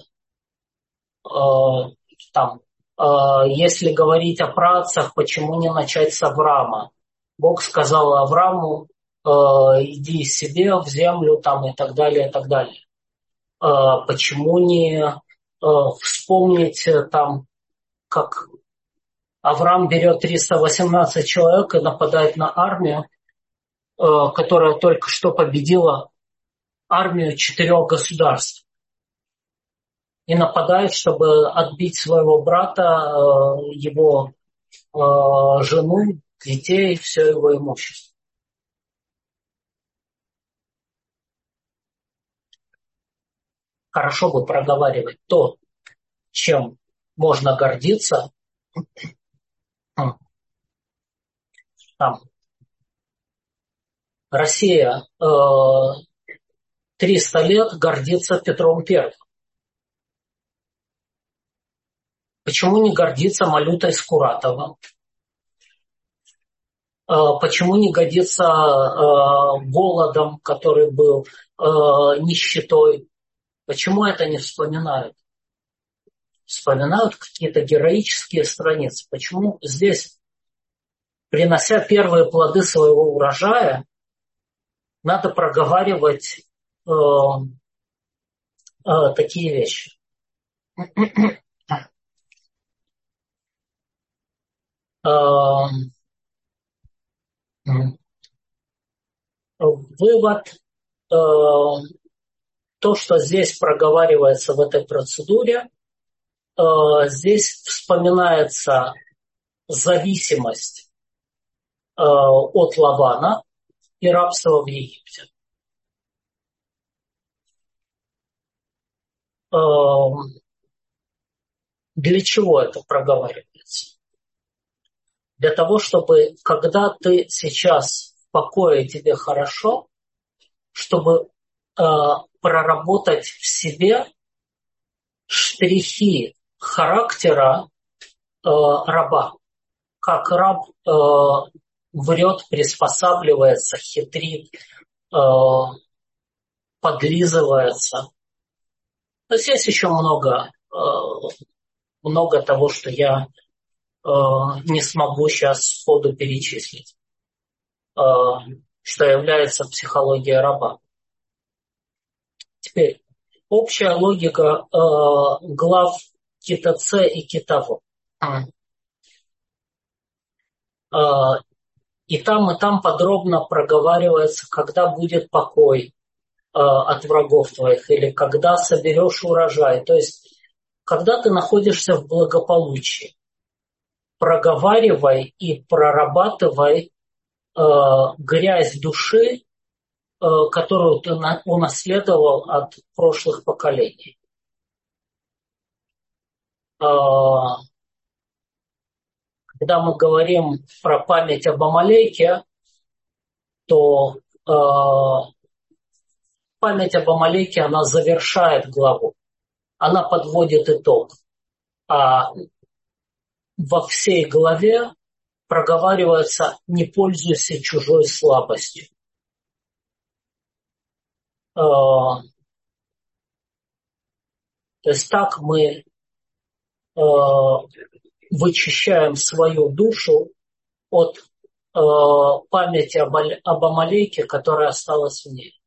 Там, если говорить о праотцах, почему не начать с Авраама? Бог сказал Аврааму, иди себе в землю там, и так далее, и так далее. Почему не вспомнить там, как Авраам берет 318 человек и нападает на армию, которая только что победила армию 4 государств. И нападает, чтобы отбить своего брата, его жену, детей, все его имущество. Хорошо бы проговаривать то, чем можно гордиться. Там Россия 300 лет гордится Петром I. Почему не гордиться Малютой Скуратовым? Почему не годится голодом, который был, нищетой? Почему это не вспоминают? Вспоминают какие-то героические страницы. Почему здесь, принося первые плоды своего урожая, надо проговаривать такие вещи? Вывод. То, что здесь проговаривается в этой процедуре, здесь вспоминается зависимость от Лавана и рабство в Египте. Для чего это проговаривается? Для того, чтобы, когда ты сейчас в покое, тебе хорошо, чтобы проработать в себе штрихи характера раба. Как раб врет, приспосабливается, хитрит, подлизывается. То есть есть еще много того, что я не смогу сейчас сходу перечислить, что является психологией раба. Теперь общая логика глав Кита Ц и Кита В. И там подробно проговаривается, когда будет покой от врагов твоих, или когда соберешь урожай. То есть, когда ты находишься в благополучии, проговаривай и прорабатывай грязь души, которую ты унаследовал от прошлых поколений. Когда мы говорим про память об Амалеке, то память об Амалеке, она завершает главу, она подводит итог. А во всей главе проговаривается: не пользуйся чужой слабостью. То есть так мы вычищаем свою душу от памяти об Амалеке, которая осталась в ней.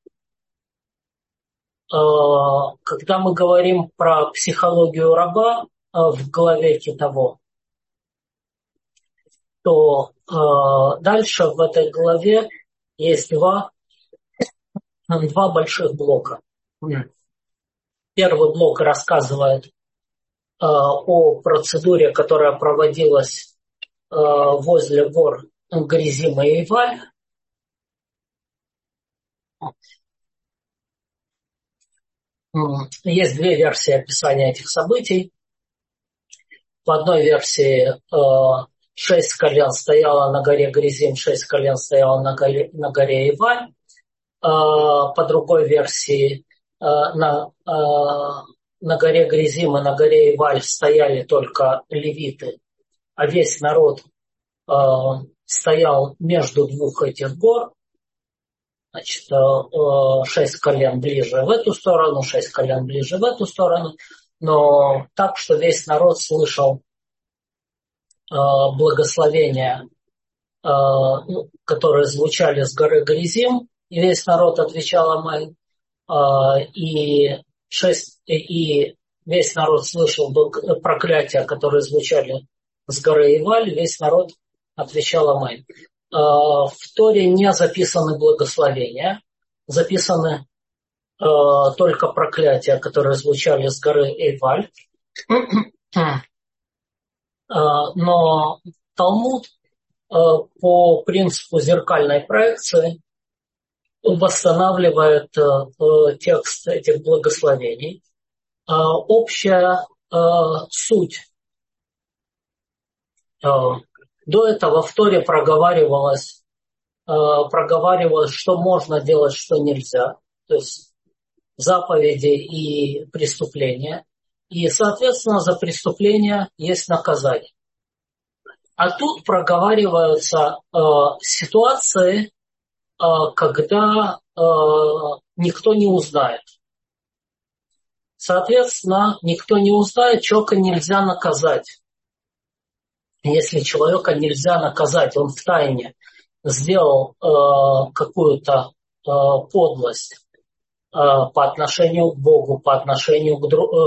Когда мы говорим про психологию раба в главе Китово, то дальше в этой главе есть два больших блока. Первый блок рассказывает о процедуре, которая проводилась возле гор Гризим и Эйваль. Есть две версии описания этих событий. В одной версии 6 колен стояло на горе Гризим, 6 колен стояло на горе Эйваль. По другой версии на горе Гризим и на горе Эйваль стояли только левиты, а весь народ стоял между двух этих гор. Значит, 6 колен ближе в эту сторону, 6 колен ближе в эту сторону, но так, что весь народ слышал благословения, которые звучали с горы Гризим, и весь народ отвечал аминь, и весь народ слышал проклятия, которые звучали с горы Эйваль, весь народ отвечал аминь. В Торе не записаны благословения, записаны только проклятия, которые звучали с горы Эйваль. Но Талмуд по принципу зеркальной проекции восстанавливает текст этих благословений. Общая суть. До этого в Торе проговаривалось, что можно делать, что нельзя. То есть заповеди и преступления. И, соответственно, за преступления есть наказание. А тут проговариваются ситуации, когда никто не узнает. Соответственно, никто не узнает, человека нельзя наказать. Если человека нельзя наказать, он втайне сделал какую-то подлость по отношению к Богу, по отношению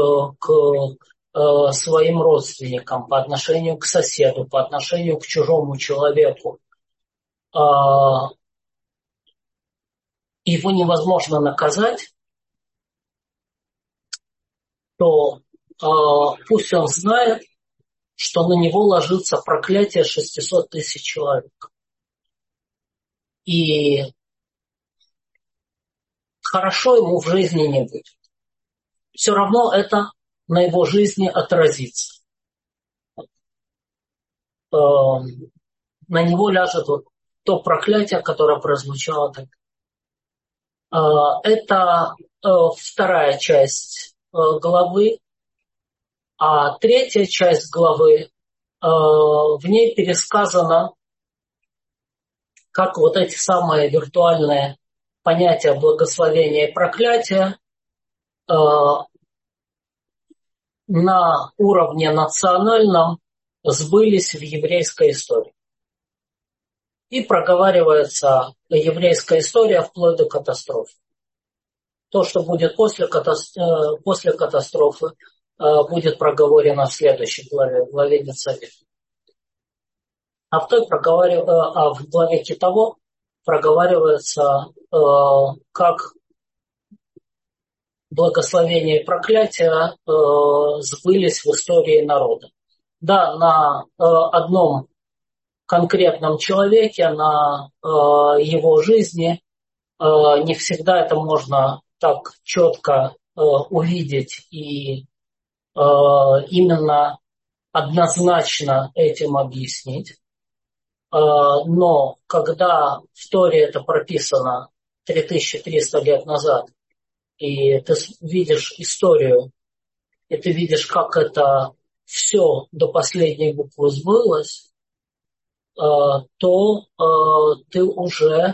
к своим родственникам, по отношению к соседу, по отношению к чужому человеку, его невозможно наказать, то пусть он знает, что на него ложится проклятие 600 тысяч человек. И хорошо ему в жизни не будет. Все равно это на его жизни отразится. На него ляжет вот то проклятие, которое прозвучало так. Это вторая часть главы. А третья часть главы, в ней пересказано, как вот эти самые виртуальные понятия благословения и проклятия на уровне национальном сбылись в еврейской истории. И проговаривается еврейская история вплоть до катастрофы. То, что будет после катастрофы, будет проговорено в следующей главе, в главе Ницавим. А в главе Китово проговаривается, как благословение и проклятие сбылись в истории народа. Да, на одном конкретном человеке, на его жизни не всегда это можно так четко увидеть и именно однозначно этим объяснить. Но когда в Торе это прописано 3300 лет назад, и ты видишь историю, и ты видишь, как это все до последней буквы сбылось, то ты уже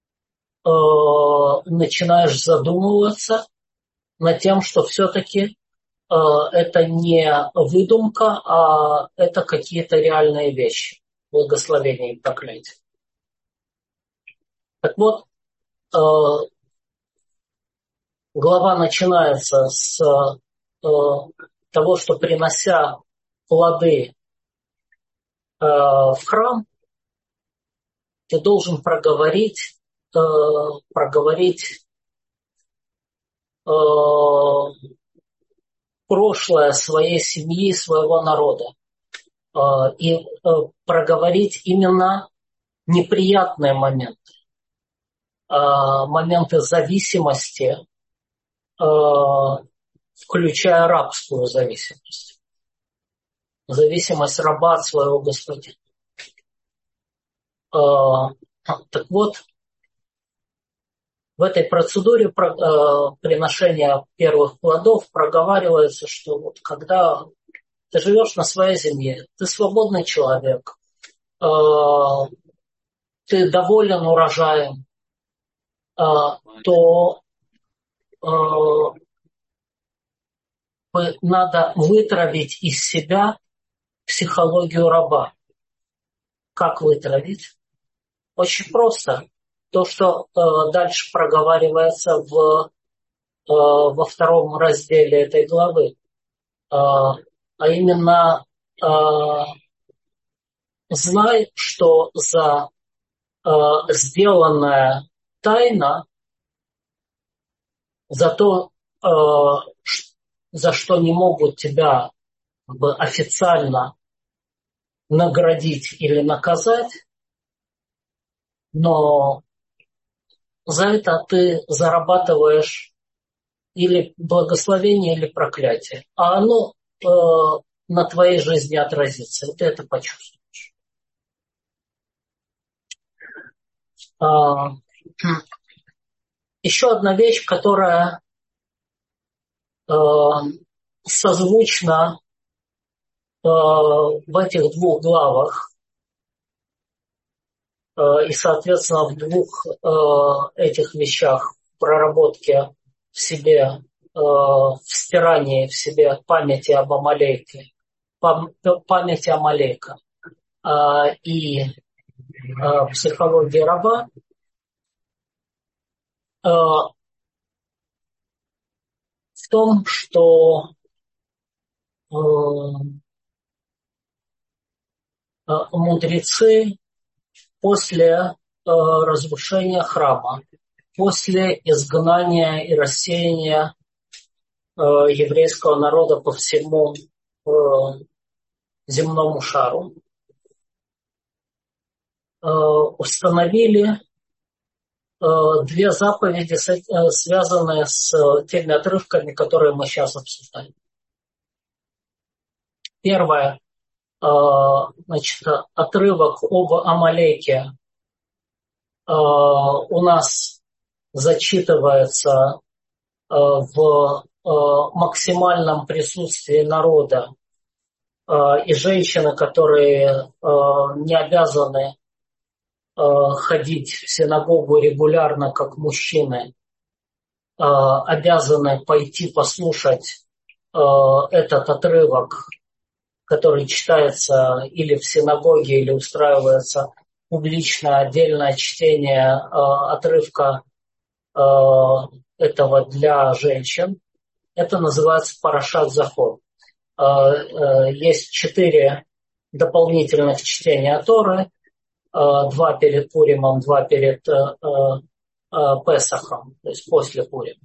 начинаешь задумываться над тем, что все-таки это не выдумка, а это какие-то реальные вещи, благословение и проклятие. Так вот, глава начинается с того, что принося плоды в храм, ты должен проговорить прошлое своей семьи, своего народа. И проговорить именно неприятные моменты, моменты зависимости, включая рабскую зависимость. Зависимость раба от своего господина. Так вот, в этой процедуре приношения первых плодов проговаривается, что вот когда ты живешь на своей земле, ты свободный человек, ты доволен урожаем, то надо вытравить из себя психологию раба. Как вытравить? Очень просто. То, что дальше проговаривается во втором разделе этой главы. А именно, знай, что за сделанная тайна, за то, за что не могут тебя официально наградить или наказать, но за это ты зарабатываешь или благословение, или проклятие. А оно на твоей жизни отразится, и ты это почувствуешь. Еще одна вещь, которая созвучна в этих двух главах, и, соответственно, в двух этих вещах, в проработке в себе, в стирании в себе памяти об Амалеке, памяти Амалека и психологии раба, в том, что мудрецы после разрушения храма, после изгнания и рассеяния еврейского народа по всему земному шару, установили две заповеди, связанные с теми отрывками, которые мы сейчас обсуждаем. Первое, значит, отрывок об Амалеке у нас зачитывается в максимальном присутствии народа, и женщины, которые не обязаны ходить в синагогу регулярно, как мужчины, обязаны пойти послушать этот отрывок, который читается или в синагоге, или устраивается публичное отдельное чтение отрывка этого для женщин. Это называется парашат Захор. Есть 4 дополнительных чтения Торы, 2 перед Пуримом, 2 перед Песахом, то есть после Пурима.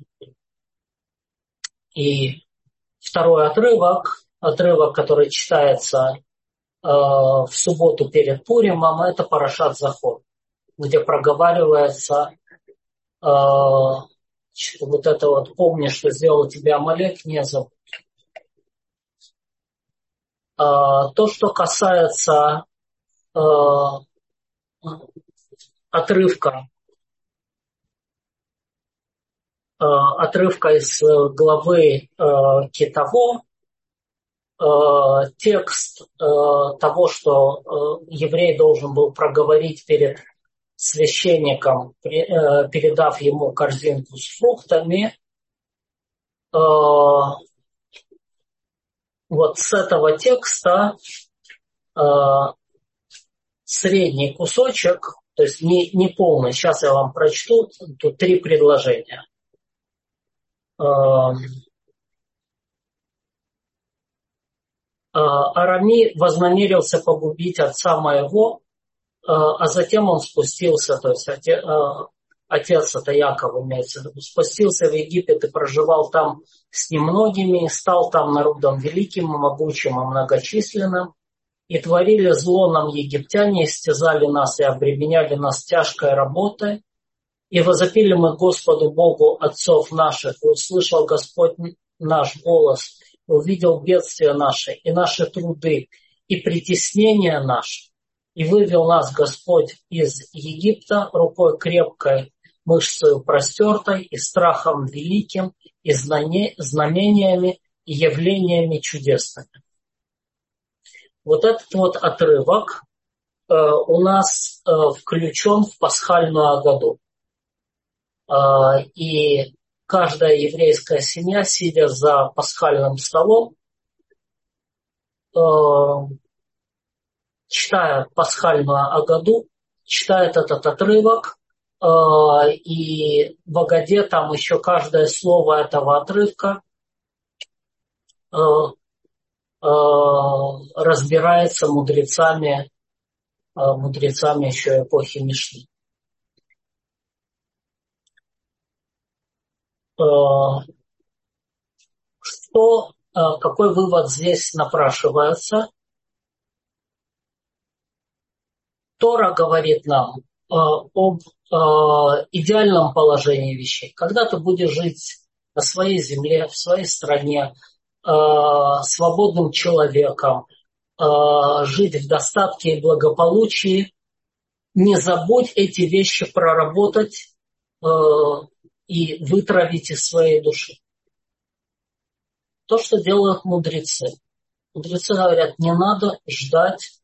И второй отрывок, который читается в субботу перед Пуримом, это парашат Захор, где проговаривается вот это вот: помни, что сделал тебе Амалек, не забудь. То, что касается отрывка из главы Китово, текст того, что еврей должен был проговорить перед священником, передав ему корзинку с фруктами, вот с этого текста средний кусочек, то есть не полный, сейчас я вам прочту, тут 3 предложения. Арами вознамерился погубить отца моего, а затем он спустился, то есть отец это Яков имеется в виду, спустился в Египет и проживал там с немногими, стал там народом великим, могучим и многочисленным, и творили зло нам египтяне, истязали нас и обременяли нас тяжкой работой, и возопили мы Господу Богу отцов наших, и услышал Господь наш голос, и увидел бедствия наши, и наши труды, и притеснения наши, и вывел нас Господь из Египта рукой крепкой, мышцей простертой, и страхом великим, и знамениями, и явлениями чудесными. Вот этот вот отрывок у нас включен в пасхальную Агаду. И каждая еврейская семья, сидя за пасхальным столом, читая пасхальную Агаду, читает этот отрывок, и в Агаде там еще каждое слово этого отрывка разбирается мудрецами еще эпохи Мишны. Какой вывод здесь напрашивается? Тора говорит нам об идеальном положении вещей. Когда ты будешь жить на своей земле, в своей стране, свободным человеком, жить в достатке и благополучии, не забудь эти вещи проработать и вытравить из своей души. То, что делают мудрецы. Мудрецы говорят, не надо ждать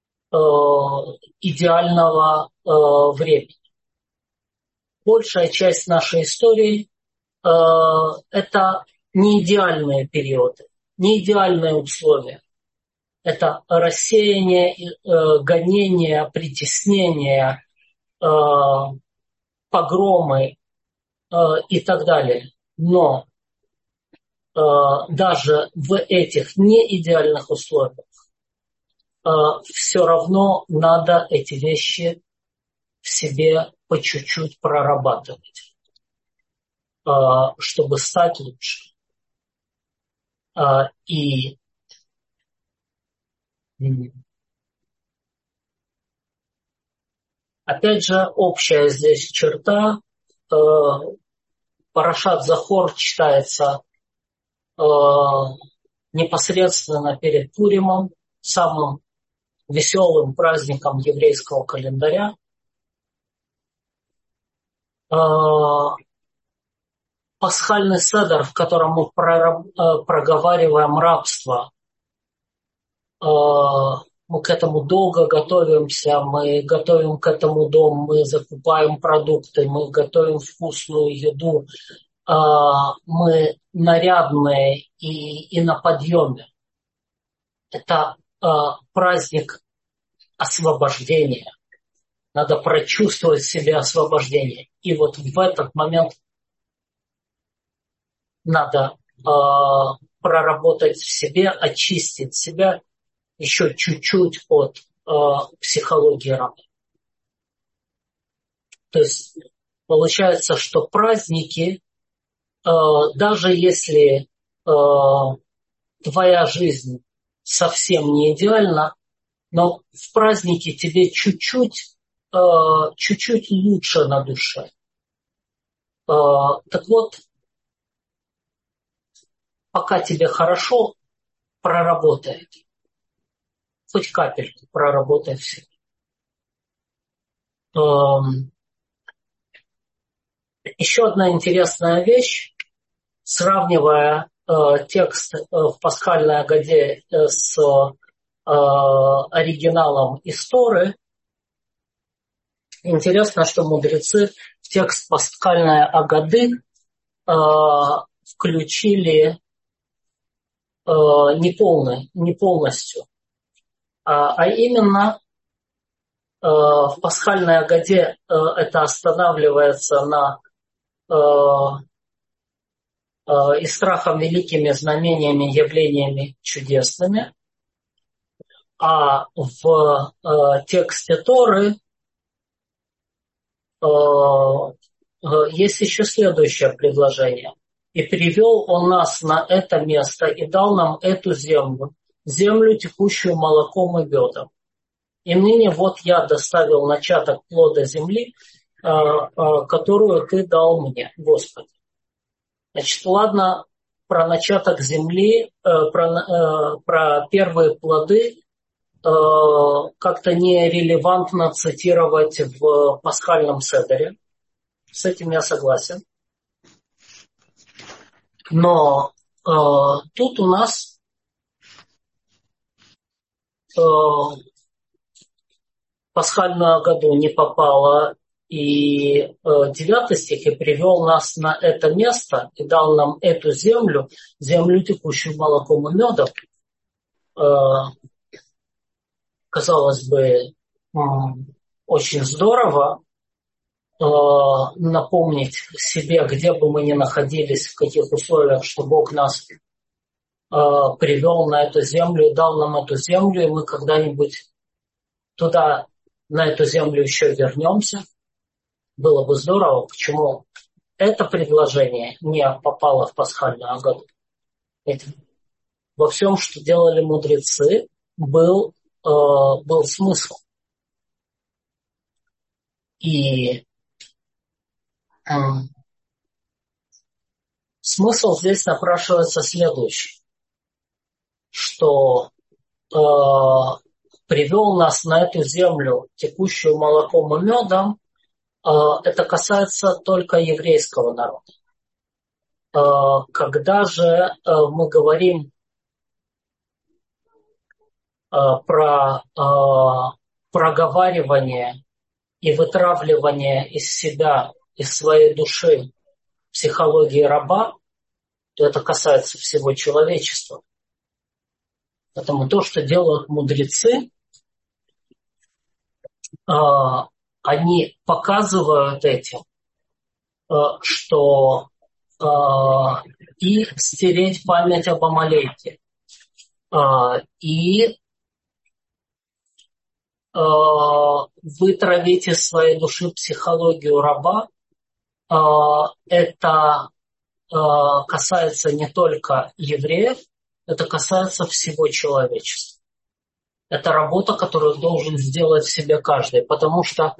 идеального времени. Большая часть нашей истории это не идеальные периоды, не идеальные условия. Это рассеяние, гонение, притеснение, погромы и так далее. Но даже в этих неидеальных условиях все равно надо эти вещи в себе по чуть-чуть прорабатывать, чтобы стать лучше. И опять же, общая здесь черта. Парашат Захор читается непосредственно перед Пуримом, самым веселым праздником еврейского календаря. Пасхальный седер, в котором мы проговариваем рабство, мы к этому долго готовимся, мы готовим к этому дом, мы закупаем продукты, мы готовим вкусную еду, мы нарядные и на подъеме. Это праздник освобождения. Надо прочувствовать в себе освобождение. И вот в этот момент надо проработать в себе, очистить себя еще чуть-чуть от психологии раба. То есть получается, что праздники, даже если твоя жизнь совсем не идеальна, но в празднике тебе чуть-чуть лучше на душе. Так вот, пока тебе хорошо, проработай. Хоть капельку проработай в себе. Еще одна интересная вещь, сравнивая текст в пасхальной Агаде с оригиналом из Торы, интересно, что мудрецы в текст пасхальной Агады включили не полностью, а именно в пасхальной Агаде это останавливается на и страхом великими знамениями, явлениями чудесными, а в тексте Торы есть еще следующее предложение. «И привел он нас на это место и дал нам эту землю, землю, текущую молоком и медом. И ныне вот я доставил начаток плода земли, которую ты дал мне, Господи». Значит, ладно, про начаток земли, про первые плоды как-то нерелевантно цитировать в пасхальном седере. С этим я согласен. Но тут у нас пасхальную Агаду не попало и 9 стих, «И привел нас на это место, и дал нам эту землю, землю, текущую молоком и медом». Казалось бы, очень здорово напомнить себе, где бы мы ни находились, в каких условиях, что Бог нас привел на эту землю и дал нам эту землю, и мы когда-нибудь туда, на эту землю еще вернемся. Было бы здорово. Почему это предложение не попало в пасхальную Агаду? Ведь во всем, что делали мудрецы, был смысл. И смысл здесь напрашивается следующий, что привел нас на эту землю, текущую молоком и медом, это касается только еврейского народа. Когда же мы говорим про проговаривание и вытравливание из себя, из своей души психологии раба, то это касается всего человечества. Поэтому то, что делают мудрецы, они показывают этим, что и стереть память об Амалеке, и вытравить из своей души психологию раба, это касается не только евреев, это касается всего человечества. Это работа, которую должен сделать в себе каждый, потому что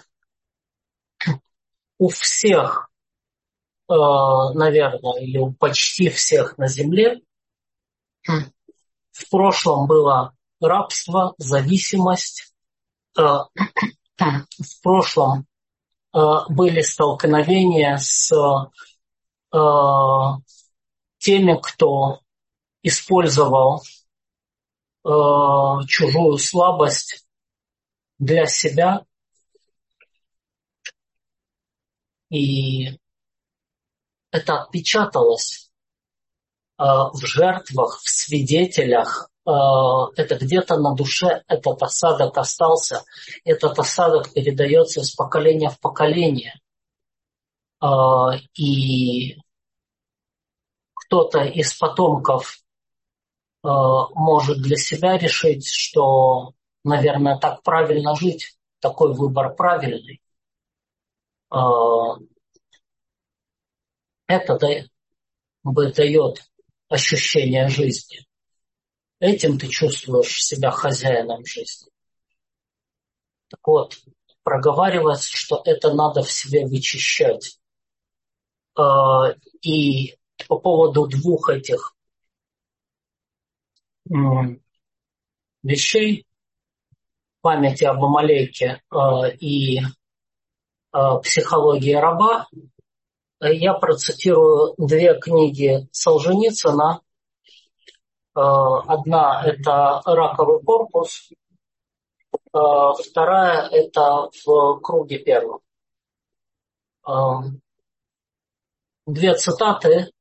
у всех, наверное, или у почти всех на земле в прошлом было рабство, зависимость, в прошлом были столкновения с теми, кто использовал чужую слабость для себя, и это отпечаталось в жертвах, в свидетелях. Это где-то на душе этот осадок остался. Этот осадок передается из поколения в поколение. И кто-то из потомков может для себя решить, что, наверное, так правильно жить, такой выбор правильный. Это дает ощущение жизни. Этим ты чувствуешь себя хозяином жизни. Так вот, проговаривается, что это надо в себе вычищать. И по поводу двух этих вещей, памяти об Амалеке и психологии раба, я процитирую две книги Солженицына. Одна – это «Раковый корпус», вторая – это «В круге первом». Две цитаты.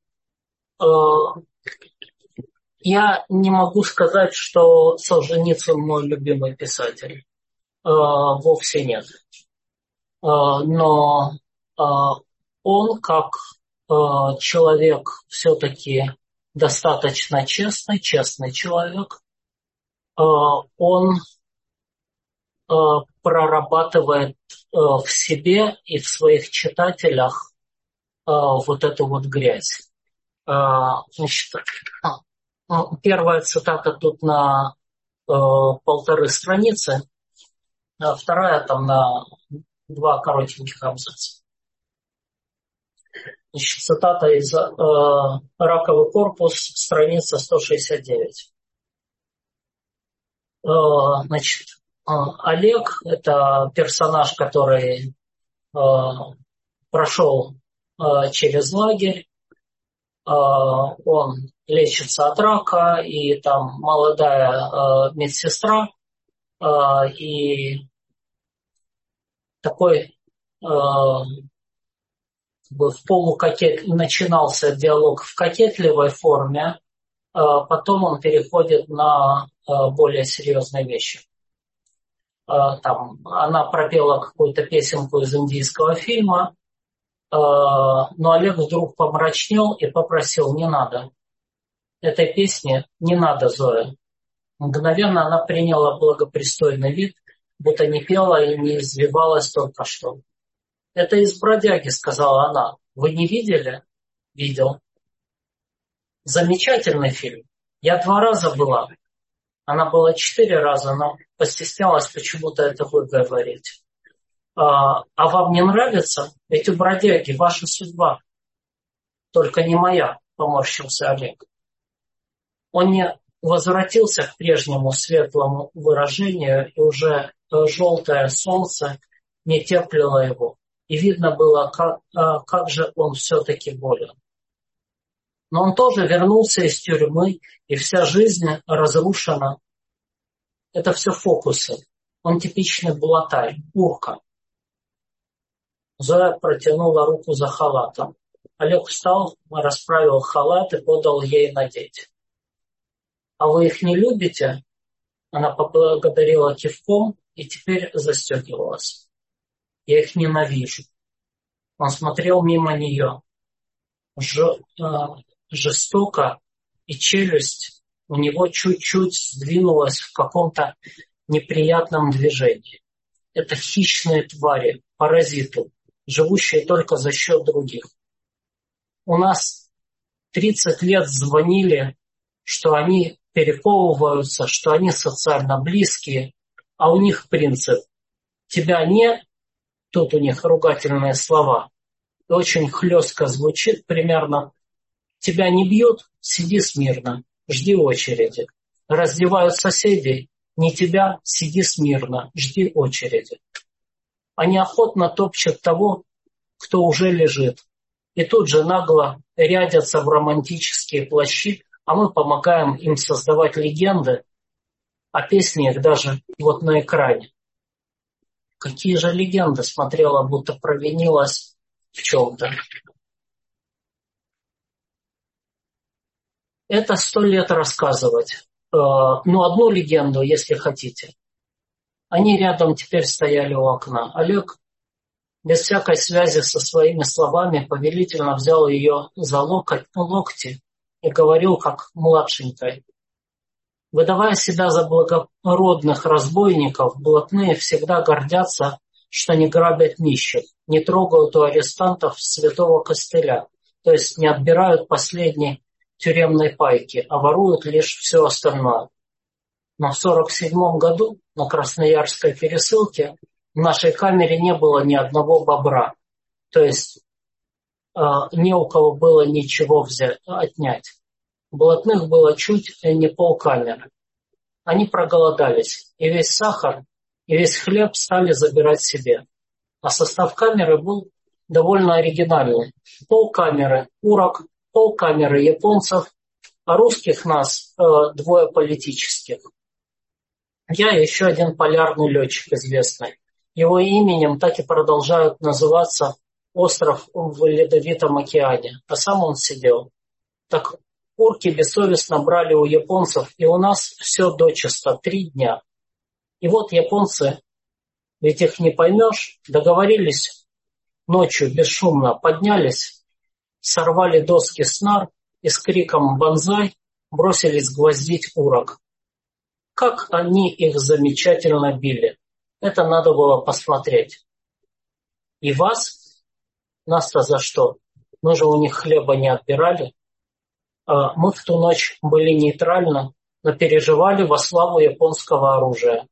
Я не могу сказать, что Солженицын мой любимый писатель. Вовсе нет. Но он, как человек все-таки достаточно честный человек, он прорабатывает в себе и в своих читателях вот эту вот грязь. Значит, первая цитата тут на 1,5 страницы, а вторая там на 2 коротеньких абзаца. Значит, цитата из «Раковый корпус», страница 169. Значит, Олег – это персонаж, который прошел через лагерь, он лечится от рака, и там молодая медсестра, и такой начинался диалог в кокетливой форме, потом он переходит на более серьезные вещи. Там она пропела какую-то песенку из индийского фильма, но Олег вдруг помрачнел и попросил: не надо. Этой песни не надо, Зоя. Мгновенно она приняла благопристойный вид, будто не пела и не извивалась только что. «Это из «Бродяги», — сказала она. «Вы не видели?» «Видел». «Замечательный фильм. Я 2 раза была». Она была 4 раза, но постеснялась почему-то это выговорить. «А вам не нравится? Ведь у «Бродяги» ваша судьба». «Только не моя», — поморщился Олег. Он не возвратился к прежнему светлому выражению, и уже желтое солнце не теплило его. И видно было, как же он все-таки болен. Но он тоже вернулся из тюрьмы, и вся жизнь разрушена. Это все фокусы. Он типичный блатарь, урка. Зоя протянула руку за халатом. Олег встал, расправил халат и подал ей надеть. «А вы их не любите?» Она поблагодарила кивком и теперь застегивалась. «Я их ненавижу». Он смотрел мимо нее. Жестоко, и челюсть у него чуть-чуть сдвинулась в каком-то неприятном движении. Это хищные твари, паразиты, живущие только за счет других. У нас 30 лет звонили, что они перековываются, что они социально близкие, а у них принцип «тебя не...» Тут у них ругательные слова. И очень хлестко звучит примерно: «Тебя не бьют, сиди смирно, жди очереди. Раздевают соседей, не тебя, сиди смирно, жди очереди». Они охотно топчут того, кто уже лежит. И тут же нагло рядятся в романтические плащи, а мы помогаем им создавать легенды, а песни их даже вот на экране. Какие же легенды смотрела, будто провинилась в чем-то. Это 100 лет рассказывать. Ну, одну легенду, если хотите. Они рядом теперь стояли у окна. Олег без всякой связи со своими словами повелительно взял ее за локти и говорил, как младшенькой. Выдавая себя за благородных разбойников, блатные всегда гордятся, что не грабят нищих, не трогают у арестантов святого костыля, то есть не отбирают последней тюремной пайки, а воруют лишь все остальное. Но в 1947 году на Красноярской пересылке в нашей камере не было ни одного бобра, то есть не у кого было ничего отнять. Блатных было чуть не полкамеры. Они проголодались, и весь сахар, и весь хлеб стали забирать себе. А состав камеры был довольно оригинальный. Полкамеры урок, полкамеры японцев, а русских нас двое политических. Я и еще один полярный летчик известный. Его именем так и продолжают называться остров в Ледовитом океане, а сам он сидел. Так урки бессовестно брали у японцев, и у нас все дочисто 3 дня. И вот японцы, ведь их не поймешь, договорились ночью бесшумно, поднялись, сорвали доски с нар и с криком «Бонзай!» бросились гвоздить урок. Как они их замечательно били! Это надо было посмотреть. И вас? Нас-то за что? Мы же у них хлеба не отбирали. Мы в ту ночь были нейтральны, но переживали во славу японского оружия.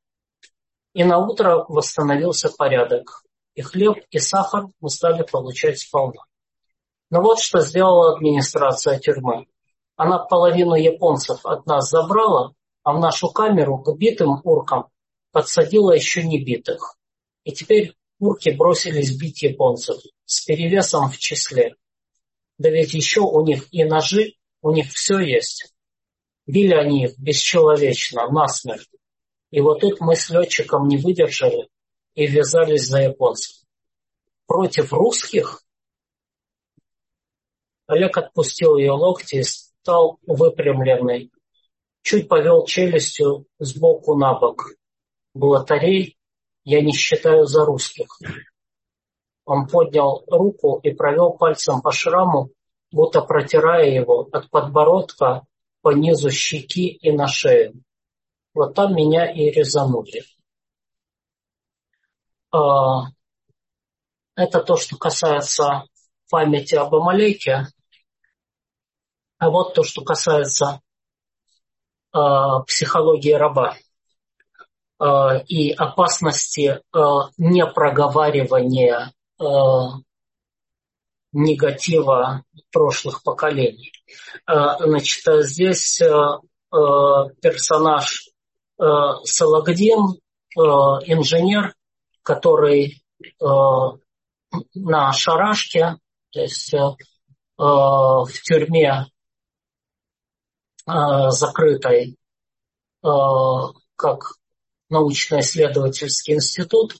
И наутро восстановился порядок. И хлеб, и сахар мы стали получать сполна. Но вот что сделала администрация тюрьмы. Она половину японцев от нас забрала, а в нашу камеру к битым уркам подсадила еще не битых. И теперь урки бросились бить японцев с перевесом в числе. Да ведь еще у них и ножи, у них все есть. Били они их бесчеловечно, насмерть. И вот тут мы с летчиком не выдержали и ввязались за японцев. Против русских? Олег отпустил ее локти и стал выпрямленный. Чуть повел челюстью сбоку на бок. Блатарей я не считаю за русских. Он поднял руку и провел пальцем по шраму, будто протирая его от подбородка по низу щеки и на шею. Вот там меня и резанули. Это то, что касается памяти об Амалеке. А вот то, что касается психологии раба и опасности непроговаривания негатива прошлых поколений. Значит, здесь персонаж Салагдин, инженер, который на шарашке, то есть в тюрьме закрытой как научно-исследовательский институт,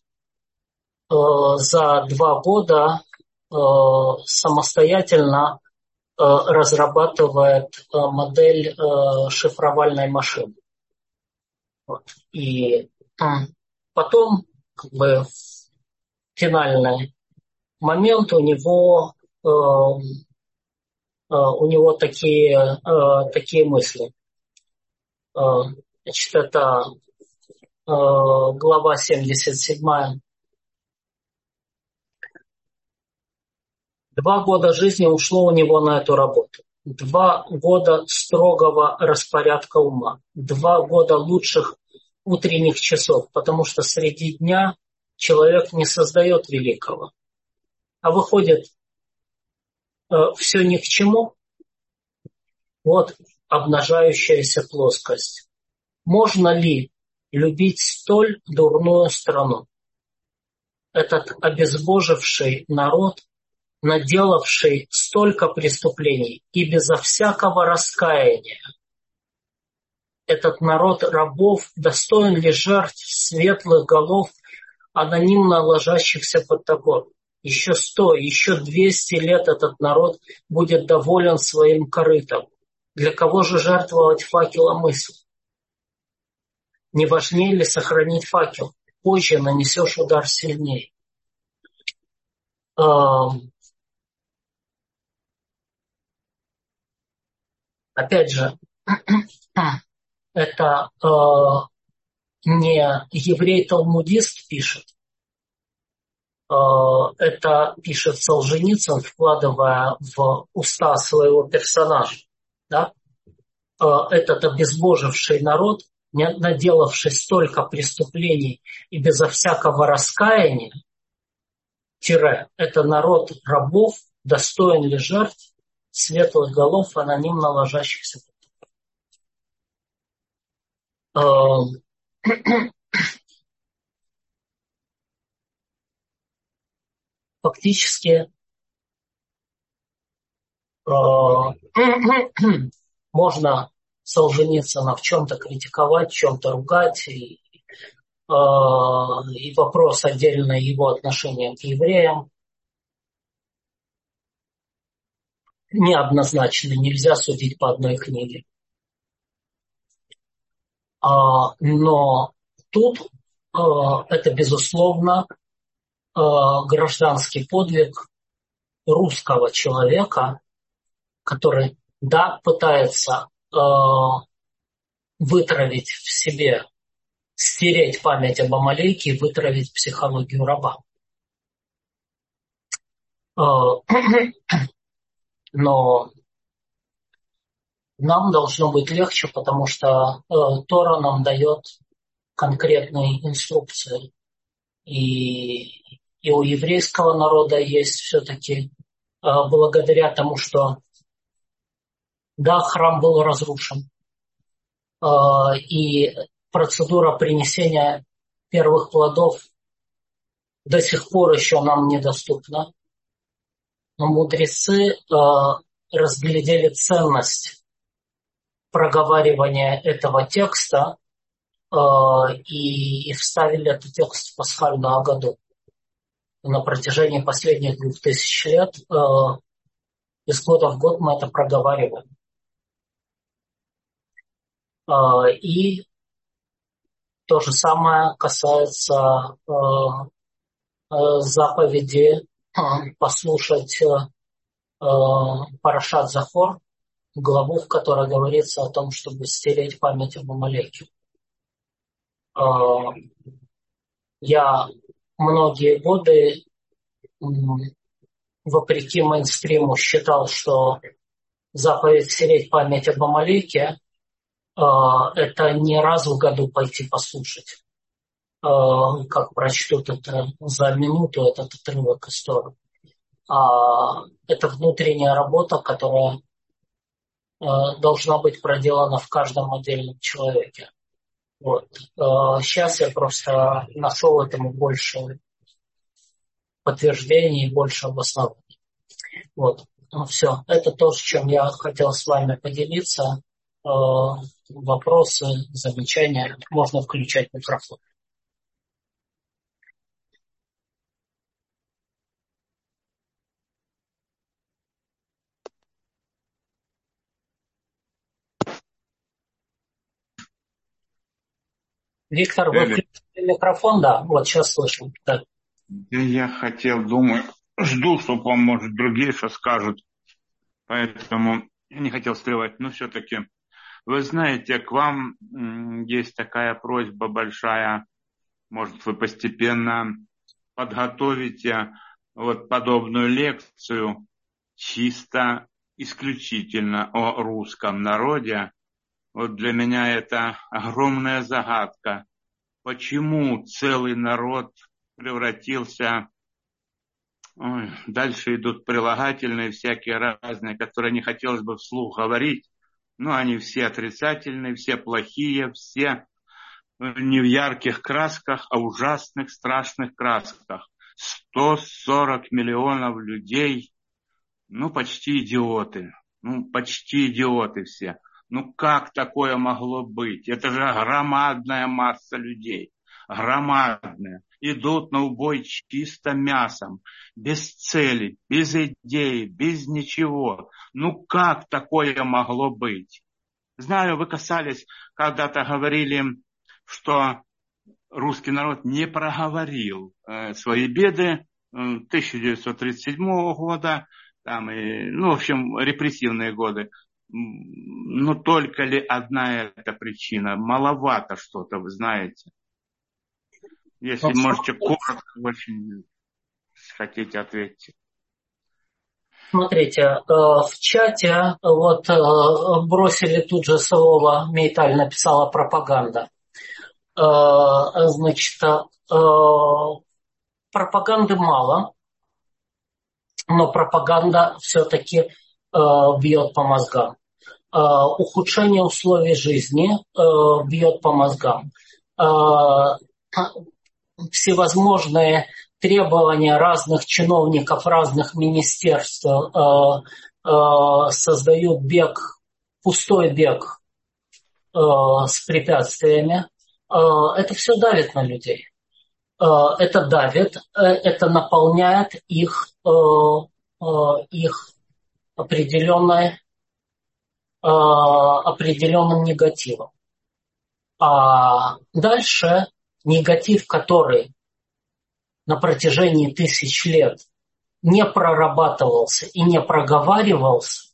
за 2 года самостоятельно разрабатывает модель шифровальной машины. Вот. И потом, как бы, финальный момент у него такие мысли. Значит, это глава 77. 2 года жизни ушло у него на эту работу. 2 года строгого распорядка ума. 2 года лучших утренних часов, потому что среди дня человек не создает великого. А выходит, все ни к чему. Вот обнажающаяся плоскость. Можно ли любить столь дурную страну? Этот обезбоживший народ, наделавший столько преступлений и безо всякого раскаяния. этот народ рабов достоин ли жертв светлых голов, анонимно ложащихся под топор? Еще 100, еще 200 лет этот народ будет доволен своим корытом. Для кого же жертвовать факелом мысли? Не важнее ли сохранить факел? Позже нанесешь удар сильнее. Опять же, это не еврей-талмудист пишет, это пишет Солженицын, вкладывая в уста своего персонажа. Да? Этот обезбоживший народ, наделавший столько преступлений и безо всякого раскаяния, это народ рабов, достоин ли жертв светлых голов, анонимно ложащихся. Фактически можно Солженицына в чем-то критиковать, в чем-то ругать, и вопрос отдельно его отношения к евреям. Неоднозначно, нельзя судить по одной книге. Но тут это, безусловно, гражданский подвиг русского человека, который, да, пытается вытравить в себе, стереть память об Амалеке и вытравить психологию раба. Но нам должно быть легче, потому что Тора нам дает конкретные инструкции. И у еврейского народа есть все-таки, благодаря тому, что, да, храм был разрушен, и процедура принесения первых плодов до сих пор еще нам недоступна. Но мудрецы разглядели ценность проговаривания этого текста и вставили этот текст в пасхальную Агаду. На протяжении последних 2000 лет из года в год мы это проговариваем. И то же самое касается заповеди послушать Парашат Захор, главу, в которой говорится о том, чтобы стереть память об Амалеке. Я многие годы, вопреки мейнстриму, считал, что заповедь стереть память об Амалеке это не раз в году пойти послушать, как прочтут это за минуту, этот отрывок истории. Это внутренняя работа, которая должна быть проделана в каждом отдельном человеке. Вот. Сейчас я просто нашел этому больше подтверждений и больше обоснований. Вот. Все. Это то, с чем я хотел с вами поделиться. Вопросы, замечания. Можно включать микрофон. Виктор, вы включили микрофон? Да, вот сейчас слышим. Да. Я хотел, думаю, жду, что вам, может, другие что скажут. Поэтому я не хотел встревать. Но все-таки, вы знаете, к вам есть такая просьба большая. Может, вы постепенно подготовите вот подобную лекцию чисто, исключительно о русском народе. Вот для меня это огромная загадка. Почему целый народ превратился... Дальше идут прилагательные всякие разные, которые не хотелось бы вслух говорить. Но они все отрицательные, все плохие, все не в ярких красках, а в ужасных, страшных красках. 140 миллионов людей, почти идиоты. Почти идиоты все. Ну как такое могло быть? Это же громадная масса людей. Громадная. Идут на убой чисто мясом, без цели, без идеи, без ничего. Ну как такое могло быть? Знаю, вы касались, когда-то говорили, что русский народ не проговорил свои беды 1937 года, там и, ну, в общем, репрессивные годы. Но только ли одна эта причина? Маловато что-то, вы знаете. Если Но можете коротко очень хотите ответить. смотрите, в чате вот бросили тут же слово, Мейталь написала пропаганда. Значит, пропаганды мало, но пропаганда все-таки бьет по мозгам. Ухудшение условий жизни бьет по мозгам. Всевозможные требования разных чиновников, разных министерств создают бег, пустой бег с препятствиями. Это все давит на людей. Это давит, это наполняет их определенным негативом. А дальше негатив, который на протяжении тысяч лет не прорабатывался и не проговаривался,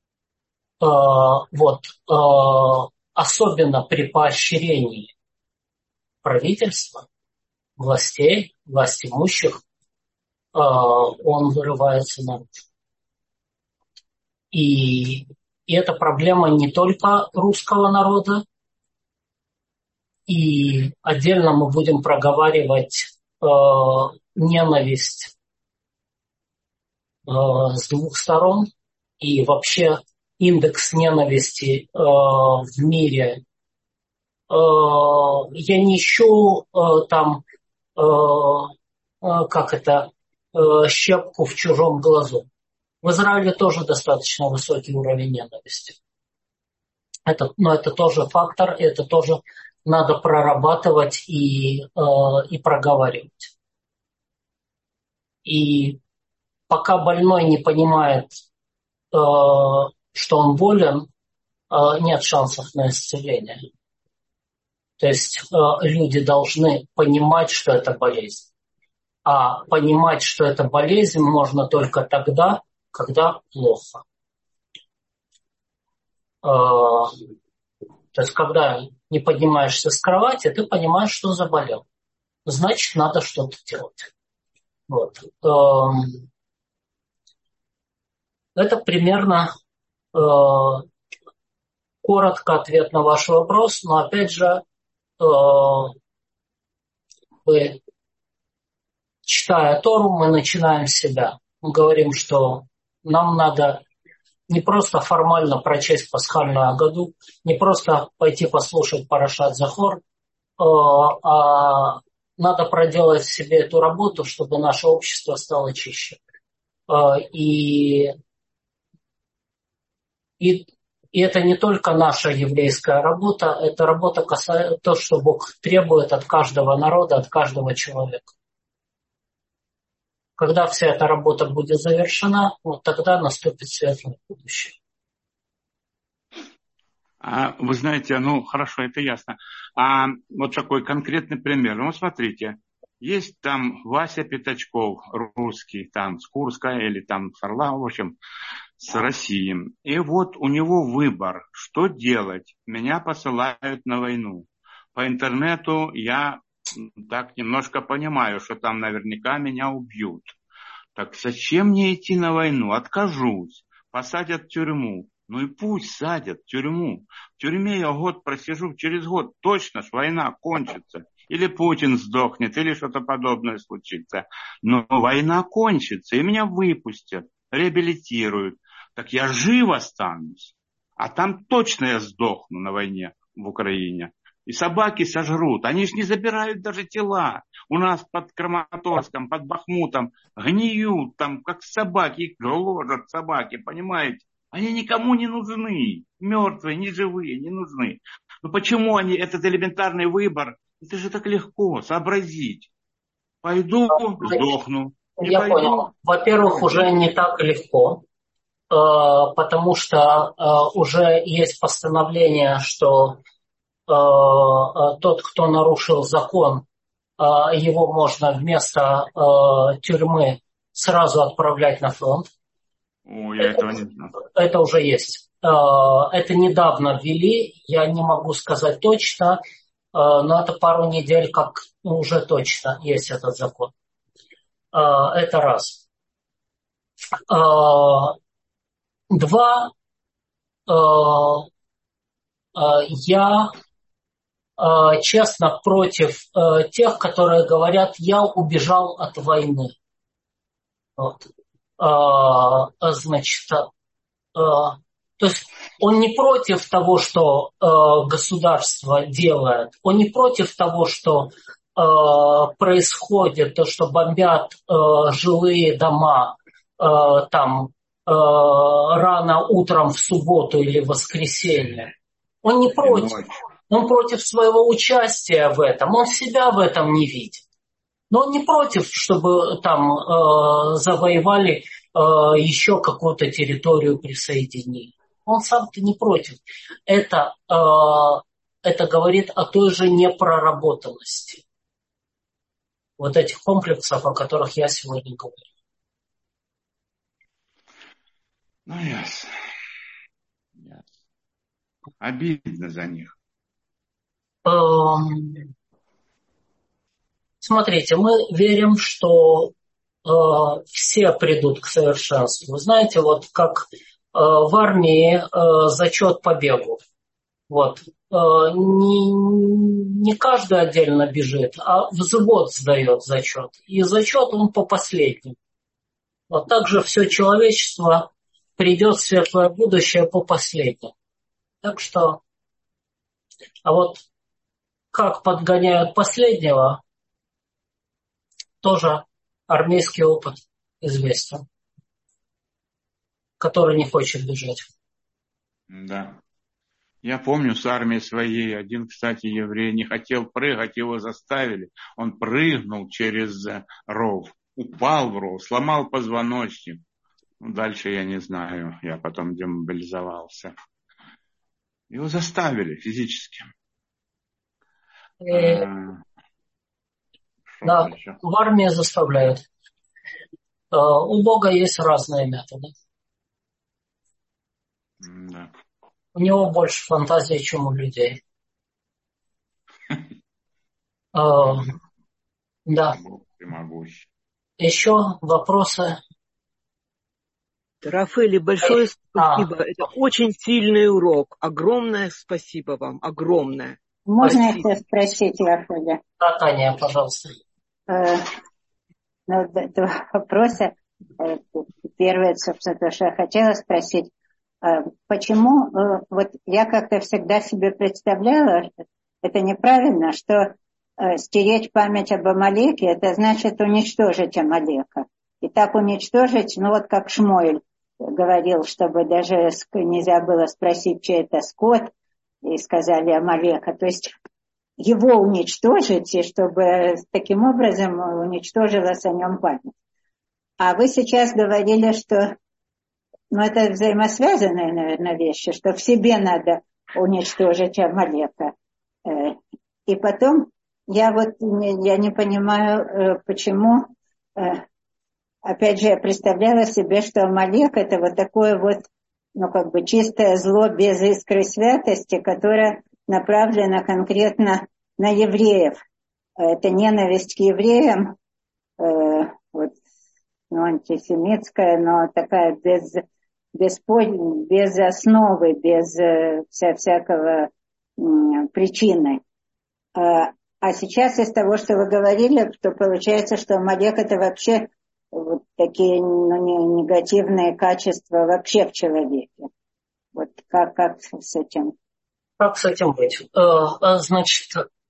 особенно при поощрении правительства, властей, власть имущих, он вырывается наружу. И это проблема не только русского народа, и отдельно мы будем проговаривать ненависть с двух сторон, и вообще индекс ненависти в мире. Я не ищу щепку в чужом глазу. В Израиле тоже достаточно высокий уровень ненависти. Но это тоже фактор, это тоже надо прорабатывать и проговаривать. И пока больной не понимает, что он болен, нет шансов на исцеление. То есть люди должны понимать, что это болезнь. А понимать, что это болезнь, можно только тогда, когда плохо. То есть, когда не поднимаешься с кровати, ты понимаешь, что заболел. Значит, надо что-то делать. Вот. Это примерно коротко ответ на ваш вопрос, но опять же, читая Тору, мы начинаем с себя. Мы говорим, что нам надо не просто формально прочесть пасхальную Агаду, не просто пойти послушать Парашат Захор, а надо проделать в себе эту работу, чтобы наше общество стало чище. И это не только наша еврейская работа, это работа касается то, что Бог требует от каждого народа, от каждого человека. Когда вся эта работа будет завершена, вот тогда наступит светлое будущее. Вы знаете, ну хорошо, это ясно. А вот такой конкретный пример. Ну смотрите, есть там Вася Пятачков, русский, там с Курска или там с Орла, в общем, с России. И вот у него выбор, что делать. Меня посылают на войну. По интернету я так немножко понимаю, что там наверняка меня убьют. Так зачем мне идти на войну? Откажусь. Посадят в тюрьму. Ну и пусть садят в тюрьму. В тюрьме я год просижу, через год точно ж война кончится. Или Путин сдохнет, или что-то подобное случится. Но война кончится, и меня выпустят, реабилитируют. Так я жив останусь. А там точно я сдохну на войне в Украине. И собаки сожрут. Они ж не забирают даже тела. У нас под Краматорском, под Бахмутом гниют там, как собаки. Их гложат собаки, понимаете? Они никому не нужны. Мертвые, не живые, не нужны. Но почему они, этот элементарный выбор, это же так легко сообразить. Пойду, сдохну. Не Я пойду. понял. Во-первых, уже не так легко, потому что уже есть постановление, что тот, кто нарушил закон, его можно вместо тюрьмы сразу отправлять на фронт. О, я этого не знал. Это уже есть. Это недавно ввели, я не могу сказать точно, но это пару недель как уже точно есть этот закон. Это раз. Два. Я честно против тех, которые говорят, я убежал от войны. Вот. Значит, то есть он не против того, что государство делает, он не против того, что происходит, то, что бомбят жилые дома там рано утром в субботу или в воскресенье. Он не против. Он против своего участия в этом. Он себя в этом не видит. Но он не против, чтобы там завоевали еще какую-то территорию, присоединили. Он сам-то не против. Это говорит о той же непроработанности вот этих комплексов, о которых я сегодня говорю. Ну, ясно. Обидно за них. Смотрите, мы верим, что все придут к совершенству. Вы знаете, вот как в армии зачет по бегу. Вот. Не каждый отдельно бежит, а взвод сдает зачет. И зачет он по последнему. Вот так же все человечество придет в светлое будущее по последнему. Так что, а вот как подгоняют последнего, тоже армейский опыт известен, который не хочет бежать. Да. Я помню с армией своей, один, кстати, еврей не хотел прыгать, его заставили. Он прыгнул через ров, упал в ров, сломал позвоночник. Дальше я не знаю, я потом демобилизовался. Его заставили физически. Да, в армии заставляют. У Бога есть разные методы. Да. У него больше фантазии, чем у людей. Да. Еще вопросы? Рафаэль, большое спасибо. Это очень сильный урок. Огромное спасибо вам. Огромное. Можно это спросить, Рафаэля? Да, Таня, пожалуйста. Два вопроса. Первое, собственно, то, что я хотела спросить. Почему, вот я как-то всегда себе представляла, это неправильно, что стереть память об Амалеке, это значит уничтожить Амалека. И так уничтожить, ну вот как Шмуэль говорил, чтобы даже нельзя было спросить, чей это скот, и сказали Амалека. То есть его уничтожить, и чтобы таким образом уничтожилась о нем память. А вы сейчас говорили, что это взаимосвязанные, наверное, вещи, что в себе надо уничтожить Амалека. И потом я не понимаю, почему, опять же, я представляла себе, что Амалек это вот такое вот, чистое зло без искры святости, которое направлено конкретно на евреев. Это ненависть к евреям, антисемитская, но такая без основы, без всякого причины. А сейчас из того, что вы говорили, то получается, что Амалек это вообще вот такие негативные качества вообще в человеке. Вот как с этим? Как с этим быть? Значит,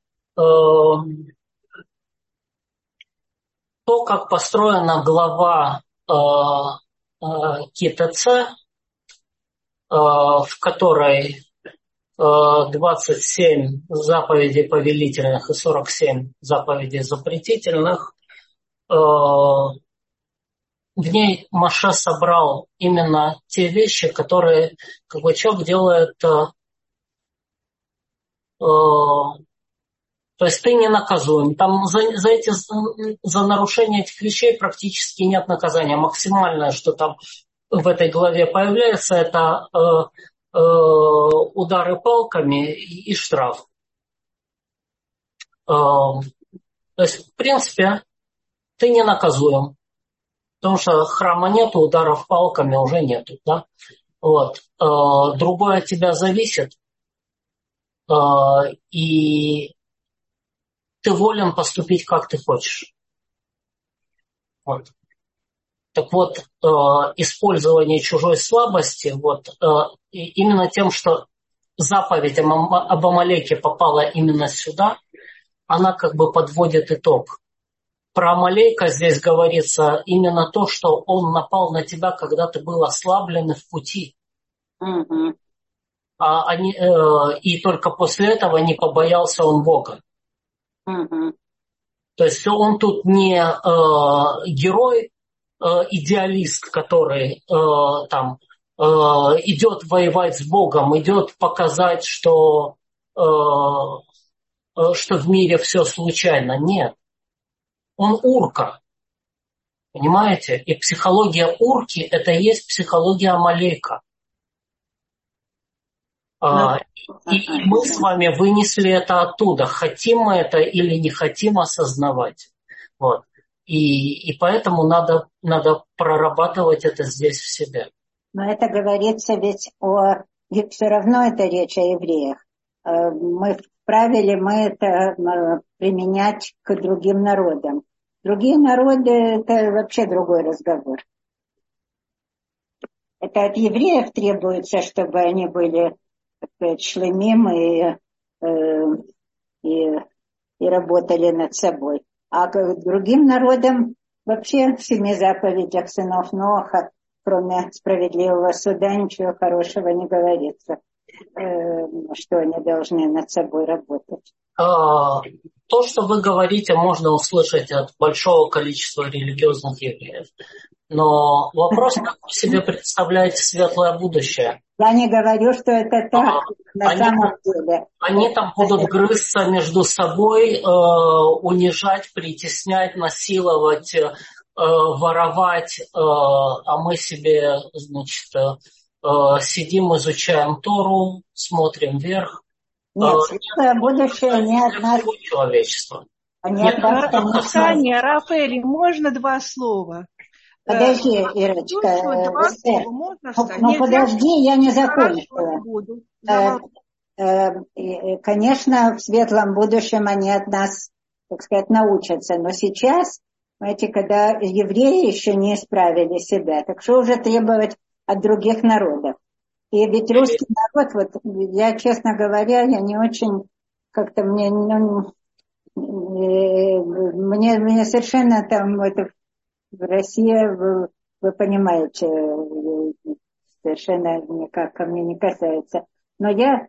то, как построена глава КТЦ, в которой 27 заповедей повелительных и 47 заповедей запретительных, в ней Моше собрал именно те вещи, которые как бы человек делает. То есть ты не наказуем. Там за нарушение этих вещей практически нет наказания. Максимальное, что там в этой главе появляется, это удары палками и штраф. То есть, в принципе, ты не наказуем. Потому что храма нету, ударов палками уже нету. Да? Вот. Другое от тебя зависит. И ты волен поступить, как ты хочешь. Вот. Так вот, использование чужой слабости, именно тем, что заповедь об Амалеке попала именно сюда, она как бы подводит итог. Про Амалека здесь говорится именно то, что он напал на тебя, когда ты был ослаблен и в пути. Mm-hmm. И только после этого не побоялся он Бога. Mm-hmm. То есть он тут не герой, идеалист, который идет воевать с Богом, идет показать, что в мире все случайно. Нет. Он урка. Понимаете? И психология урки – это и есть психология Амалека. И мы с вами вынесли это оттуда. Хотим мы это или не хотим осознавать. Вот. И поэтому надо прорабатывать это здесь в себе. Но это говорится ведь все равно это речь о евреях. Мы вправе ли мы это применять к другим народам? Другие народы – это вообще другой разговор. Это от евреев требуется, чтобы они были, так сказать, шлемим и работали над собой. А к другим народам вообще в 7 заповедях сынов Ноаха, кроме справедливого суда, ничего хорошего не говорится, что они должны над собой работать. То, что вы говорите, можно услышать от большого количества религиозных евреев. Но вопрос, как вы себе представляете светлое будущее? Я не говорю, что это так, на самом деле. Они там будут грызться между собой, унижать, притеснять, насиловать, воровать, а мы себе, значит, сидим, изучаем Тору, смотрим вверх. Нет, светлое будущее не от нас. Человечества. Таня, Рафаэль, можно 2 слова? Подожди, Ирочка. Подожди, я не закончила. Конечно, в светлом будущем они от нас, так сказать, научатся. Но сейчас, знаете, когда евреи еще не исправили себя, так что уже требовать от других народов? И ведь русский народ, я, честно говоря, я не очень, как-то мне совершенно там Россия, вы понимаете, совершенно никак ко мне не касается. Но я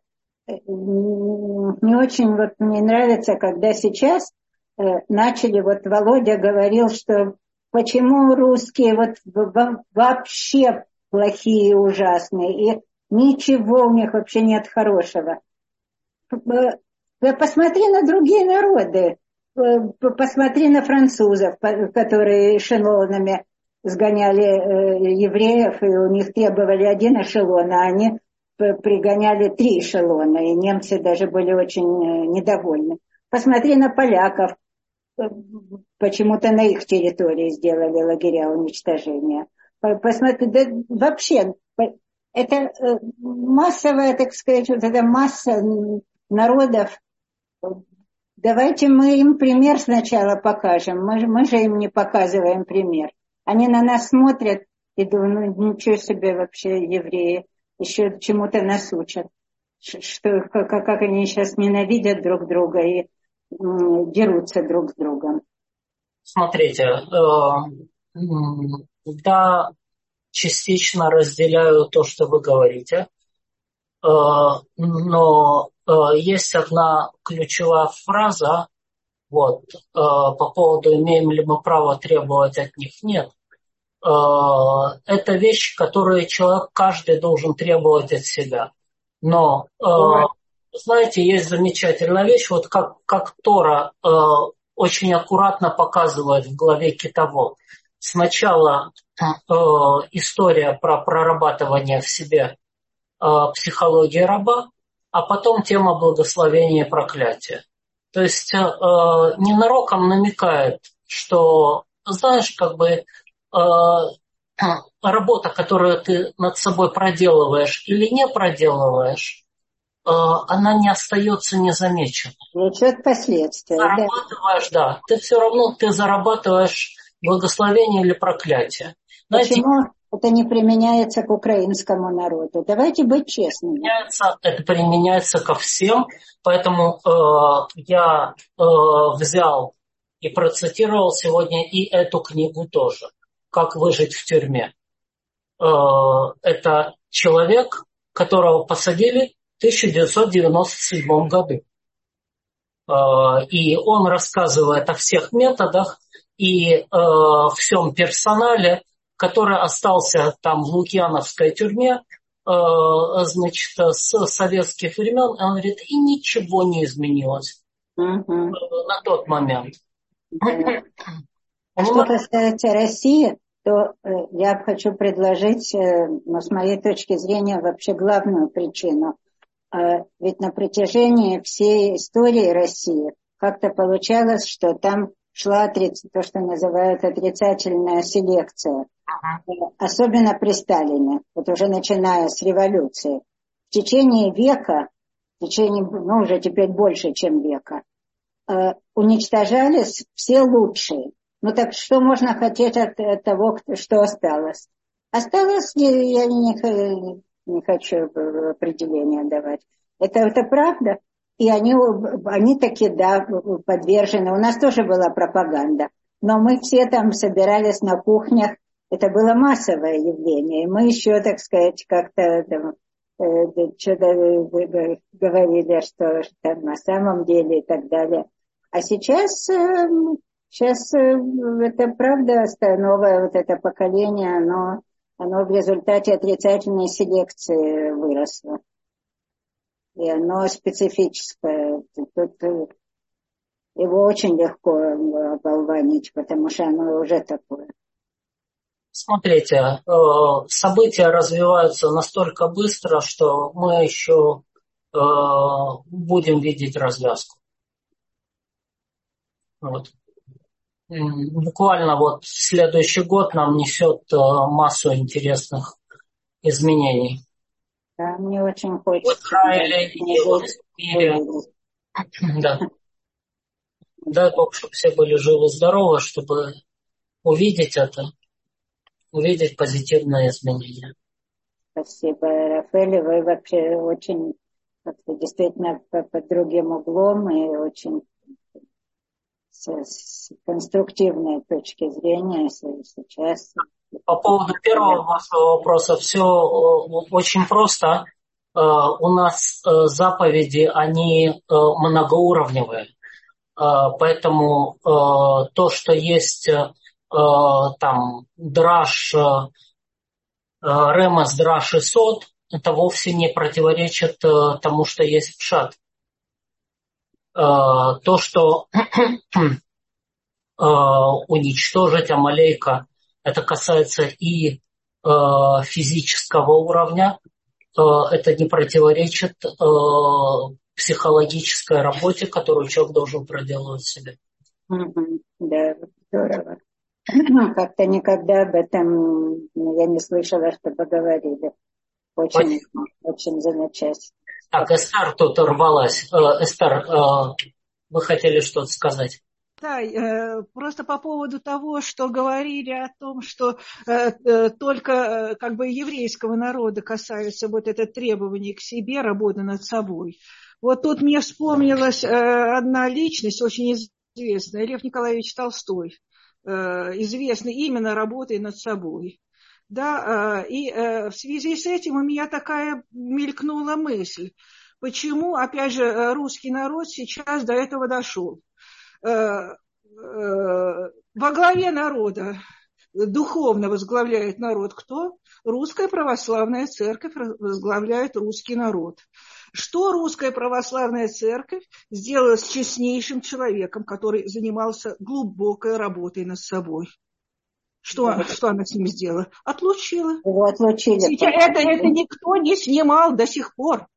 не очень, мне нравится, когда сейчас начали, Володя говорил, что почему русские вообще плохие и ужасные, и ничего у них вообще нет хорошего. Посмотри на другие народы. Посмотри на французов, которые эшелонами сгоняли евреев, и у них требовали 1 эшелон, а они пригоняли 3 эшелона, и немцы даже были очень недовольны. Посмотри на поляков, почему-то на их территории сделали лагеря уничтожения. Посмотри, да вообще, это массовая, так сказать, эта масса народов. Давайте мы им пример сначала покажем. Мы же им не показываем пример. Они на нас смотрят и думают, ничего себе вообще евреи, еще чему-то нас учат. Как они сейчас ненавидят друг друга и дерутся друг с другом. Смотрите, да, частично разделяю то, что вы говорите. Но есть одна ключевая фраза, вот, по поводу, имеем ли мы право требовать от них, нет. Это вещь, которую человек каждый должен требовать от себя. Но, знаете, есть замечательная вещь, вот как Тора очень аккуратно показывает в главе Китовод. Сначала история про прорабатывание в себе психологии раба, а потом тема благословения и проклятия. То есть ненароком намекает, что, знаешь, как бы работа, которую ты над собой проделываешь или не проделываешь, она не остается незамеченной. Влечет последствия. Зарабатываешь, да. Ты все равно зарабатываешь благословение или проклятие. Знаете, почему это не применяется к украинскому народу? Давайте быть честными. Это применяется ко всем, поэтому я взял и процитировал сегодня и эту книгу тоже. «Как выжить в тюрьме». Это человек, которого посадили в 1997 году. И он рассказывает о всех методах и всем персонале, который остался там в Лукьяновской тюрьме, значит, с советских времен. Он говорит, и ничего не изменилось на тот момент. Что касается России, то я хочу предложить, но с моей точки зрения, вообще главную причину. Ведь на протяжении всей истории России как-то получалось, что там шла то, что называют отрицательная селекция. Особенно при Сталине, вот уже начиная с революции. В течение века, уже теперь больше, чем века, уничтожались все лучшие. Ну так что можно хотеть от того, что осталось? Осталось, я не хочу определения давать. Это правда. И они таки, да, подвержены. У нас тоже была пропаганда. Но мы все там собирались на кухнях. Это было массовое явление. И мы еще, так сказать, как-то что-то говорили, что там на самом деле и так далее. А сейчас это правда, новое вот это поколение, оно в результате отрицательной селекции выросло. И оно специфическое. Тут его очень легко оболванить, потому что оно уже такое. Смотрите, события развиваются настолько быстро, что мы еще будем видеть развязку. Вот. Буквально вот следующий год нам несет массу интересных изменений. Да, мне очень хочется. В Израиле и в мире. Да. Дай Бог, чтобы все были живы-здоровы, чтобы увидеть это, увидеть позитивные изменения. Спасибо, Рафаэль. Вы вообще очень действительно под другим углом и очень с конструктивной точки зрения сейчас. По поводу первого вашего вопроса, все очень просто. У нас заповеди, они многоуровневые. Поэтому то, что есть там драш, ремес, драш и сот, это вовсе не противоречит тому, что есть пшат. То, что уничтожить Амалейка, это касается и физического уровня, это не противоречит психологической работе, которую человек должен проделывать в себе. Да, здорово. Как-то никогда об этом я не слышала, чтобы говорили. Очень, очень замечательно. Так, Эстер тут рвалась. Эстер, вы хотели что-то сказать? Да, просто по поводу того, что говорили о том, что только как бы еврейского народа касается вот это требование к себе, работа над собой. Вот тут мне вспомнилась одна личность, очень известная, Лев Николаевич Толстой, известный именно работой над собой. Да, и в связи с этим у меня такая мелькнула мысль. Почему, опять же, русский народ сейчас до этого дошел? Во главе народа духовно возглавляет народ кто? Русская православная церковь возглавляет русский народ. Что русская православная церковь сделала с честнейшим человеком, который занимался глубокой работой над собой? Что она с ним сделала? Отлучила. Его отлучили. Это никто не снимал до сих пор.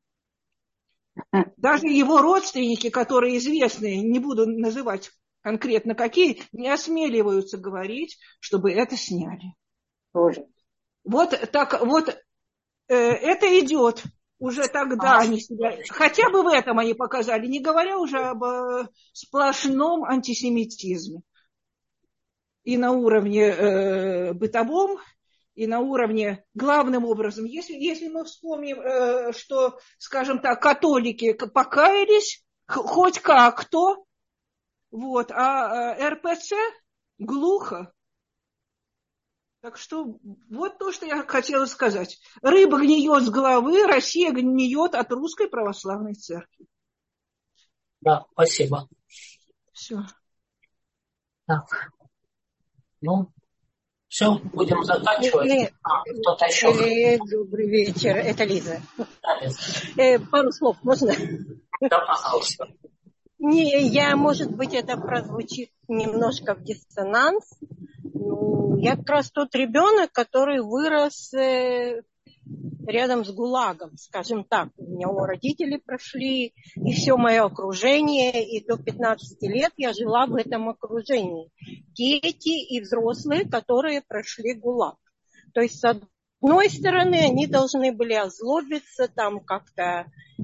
Даже его родственники, которые известны, не буду называть конкретно какие, не осмеливаются говорить, чтобы это сняли. Тоже. Вот так вот это идет. Уже тогда они себя, хотя бы в этом они показали, не говоря уже об сплошном антисемитизме. И на уровне бытовом, и на уровне, главным образом, если мы вспомним, что, скажем так, католики покаялись, хоть как-то, вот, а РПЦ глухо. Так что вот то, что я хотела сказать. Рыба гниет с головы, Россия гниет от русской православной церкви. Да, спасибо. Все. Так. Ну, все, будем заканчивать. Кто-то еще? Добрый вечер, это Лиза. Да, Лиза. Пару слов можно? Да, пожалуйста. Я, может быть, это прозвучит немножко в диссонанс. Я как раз тот ребенок, который вырос рядом с ГУЛАГом, скажем так. У меня родители прошли, и все мое окружение, и до 15 лет я жила в этом окружении. Дети и взрослые, которые прошли ГУЛАГ. То есть, с одной стороны, они должны были озлобиться, там как-то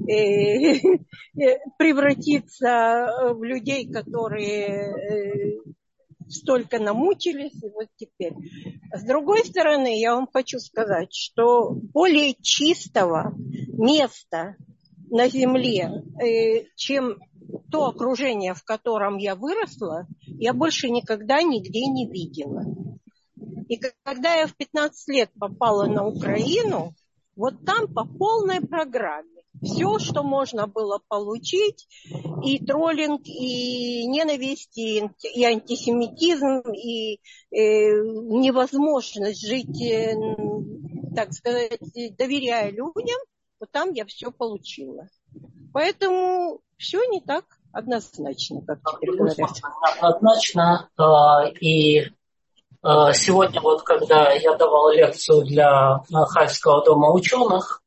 превратиться в людей, которые столько намучились, и вот теперь. С другой стороны, я вам хочу сказать, что более чистого места на земле, чем то окружение, в котором я выросла, я больше никогда нигде не видела. И когда я в 15 лет попала на Украину, вот там по полной программе все, что можно было получить, и троллинг, и ненависть, и антисемитизм, и невозможность жить, так сказать, доверяя людям, вот там я все получила. Поэтому все не так однозначно, как теперь говорят. Однозначно. И сегодня, вот когда я давал лекцию для Хайфского дома ученых,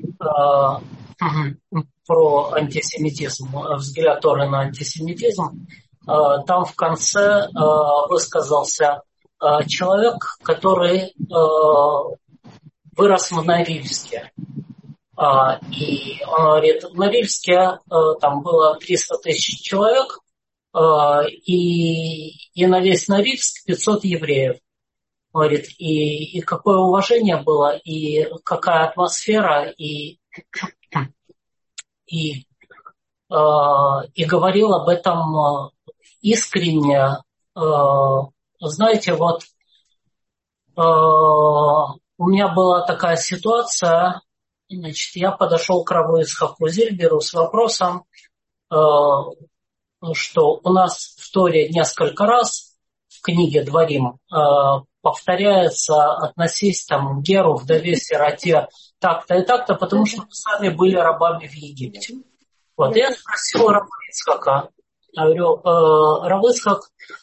про антисемитизм, взгляд Торы на антисемитизм, там в конце высказался человек, который вырос в Норильске. И он говорит, в Норильске там было 300 тысяч человек, и на весь Норильск 500 евреев. Говорит, и какое уважение было, и какая атмосфера, и говорил об этом искренне. Знаете, вот у меня была такая ситуация, значит, я подошел к Раву Ицхаку Зильберу с вопросом, что у нас в Торе несколько раз в книге Дворим повторяется «относись там к геру, вдове, сироте так-то и так-то, потому что мы сами были рабами в Египте». Вот, я спросил Рава Ицхака, я говорю, Рав Ицхак,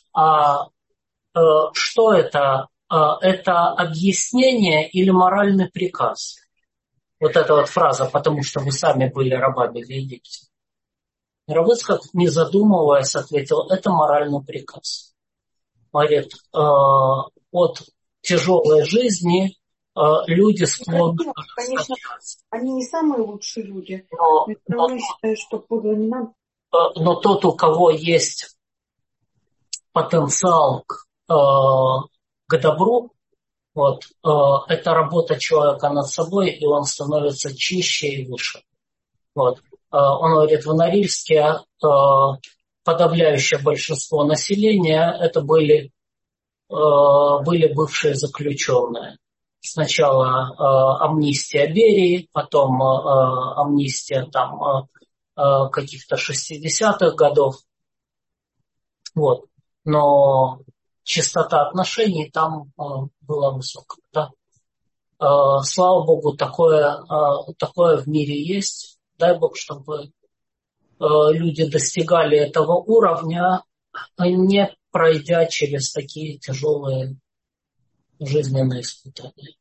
что это? Это объяснение или моральный приказ? Вот эта вот фраза, потому что вы сами были рабами в Египте. Рав Ицхак, не задумываясь, ответил, это моральный приказ. Говорит, от тяжелой жизни люди склонны... Конечно, они не самые лучшие люди. Но я считаю, что подло не нам. Но тот, у кого есть потенциал к добру, вот, это работа человека над собой, и он становится чище и выше. Вот. Он говорит, в Норильске подавляющее большинство населения это были бывшие заключенные. сначала амнистия Берии, потом амнистия там каких-то 60-х годов. Вот. Но частота отношений там была высокая. Да? Слава Богу, такое в мире есть. Дай Бог, чтобы люди достигали этого уровня, не пройдя через такие тяжелые жизненные испытания.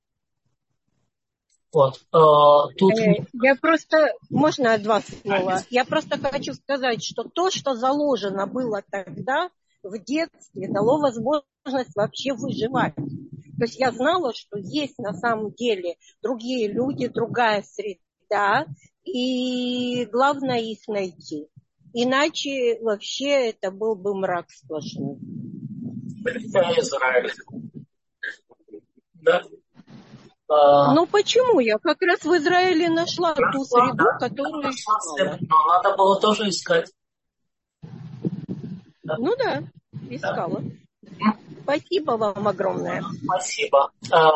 Вот. Тут... Я просто, можно два слова? Я просто хочу сказать, что то, что заложено было тогда в детстве, дало возможность вообще выживать. То есть я знала, что есть на самом деле другие люди, другая среда, и главное их найти. Иначе вообще это был бы мрак сплошной. Израиль. Да? Ну почему? Я как раз в Израиле нашла ту среду, которую искала. Но надо было тоже искать. Да. Ну да, искала. Спасибо вам огромное. Спасибо.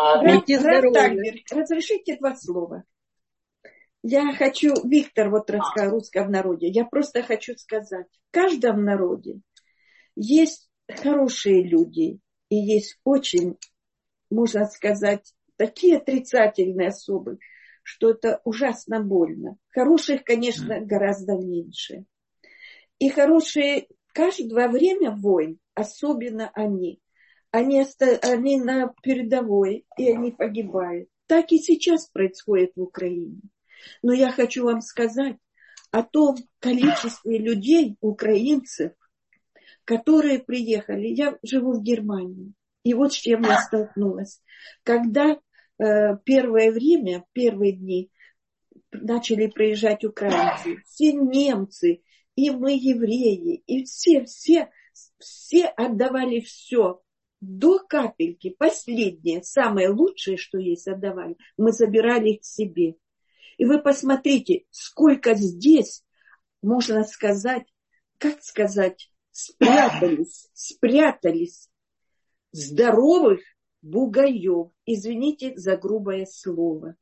Разрешите два слова. Я хочу, Виктор вот рассказал о русском народе. Я просто хочу сказать, в каждом народе есть хорошие люди и есть очень, можно сказать, такие отрицательные особы, что это ужасно больно. Хороших, конечно, гораздо меньше. И хорошие, каждое время войн, особенно они на передовой, и они погибают. Так и сейчас происходит в Украине. Но я хочу вам сказать о том количестве людей, украинцев, которые приехали. Я живу в Германии. И вот с чем я столкнулась. Когда первое время, первые дни начали приезжать украинцы, все немцы, и мы евреи, и все отдавали все. До капельки, последнее, самое лучшее, что есть, отдавали. Мы забирали их к себе. И вы посмотрите, сколько здесь, можно сказать, спрятались здоровых бугаев. Извините за грубое слово.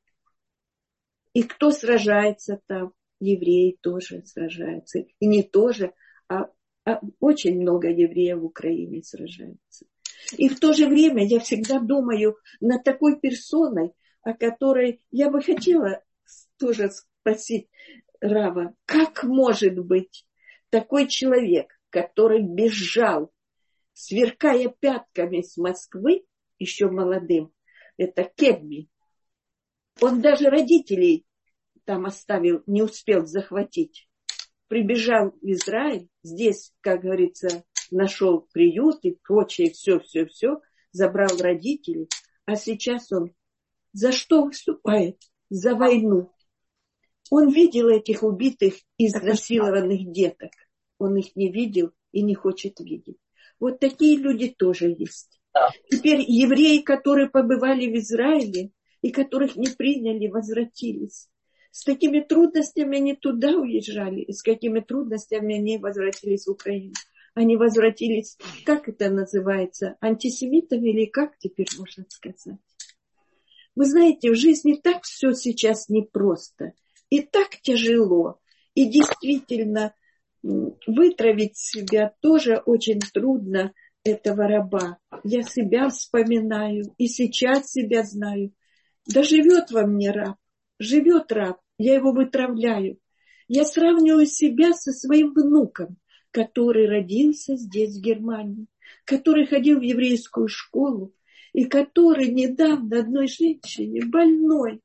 И кто сражается там? Евреи тоже сражаются. И не тоже, а очень много евреев в Украине сражаются. И в то же время я всегда думаю над такой персоной, о которой я бы хотела тоже спросить Рава, как может быть такой человек, который бежал, сверкая пятками с Москвы, еще молодым, это Кебби. Он даже родителей там оставил, не успел захватить. Прибежал в Израиль, здесь, как говорится, нашел приют и прочее, все, забрал родителей. А сейчас он за что выступает? За войну. Он видел этих убитых, изнасилованных деток. Он их не видел и не хочет видеть. Вот такие люди тоже есть. Теперь евреи, которые побывали в Израиле и которых не приняли, возвратились. С такими трудностями они туда уезжали, и с какими трудностями они возвратились в Украину. Они возвратились, как это называется, антисемитами или как теперь можно сказать. Вы знаете, в жизни так все сейчас непросто. И так тяжело. И действительно, вытравить себя тоже очень трудно, этого раба. Я себя вспоминаю, и сейчас себя знаю. Да живет во мне раб. Живет раб. Я его вытравляю. Я сравниваю себя со своим внуком, который родился здесь, в Германии, который ходил в еврейскую школу, и который недавно одной женщине, больной,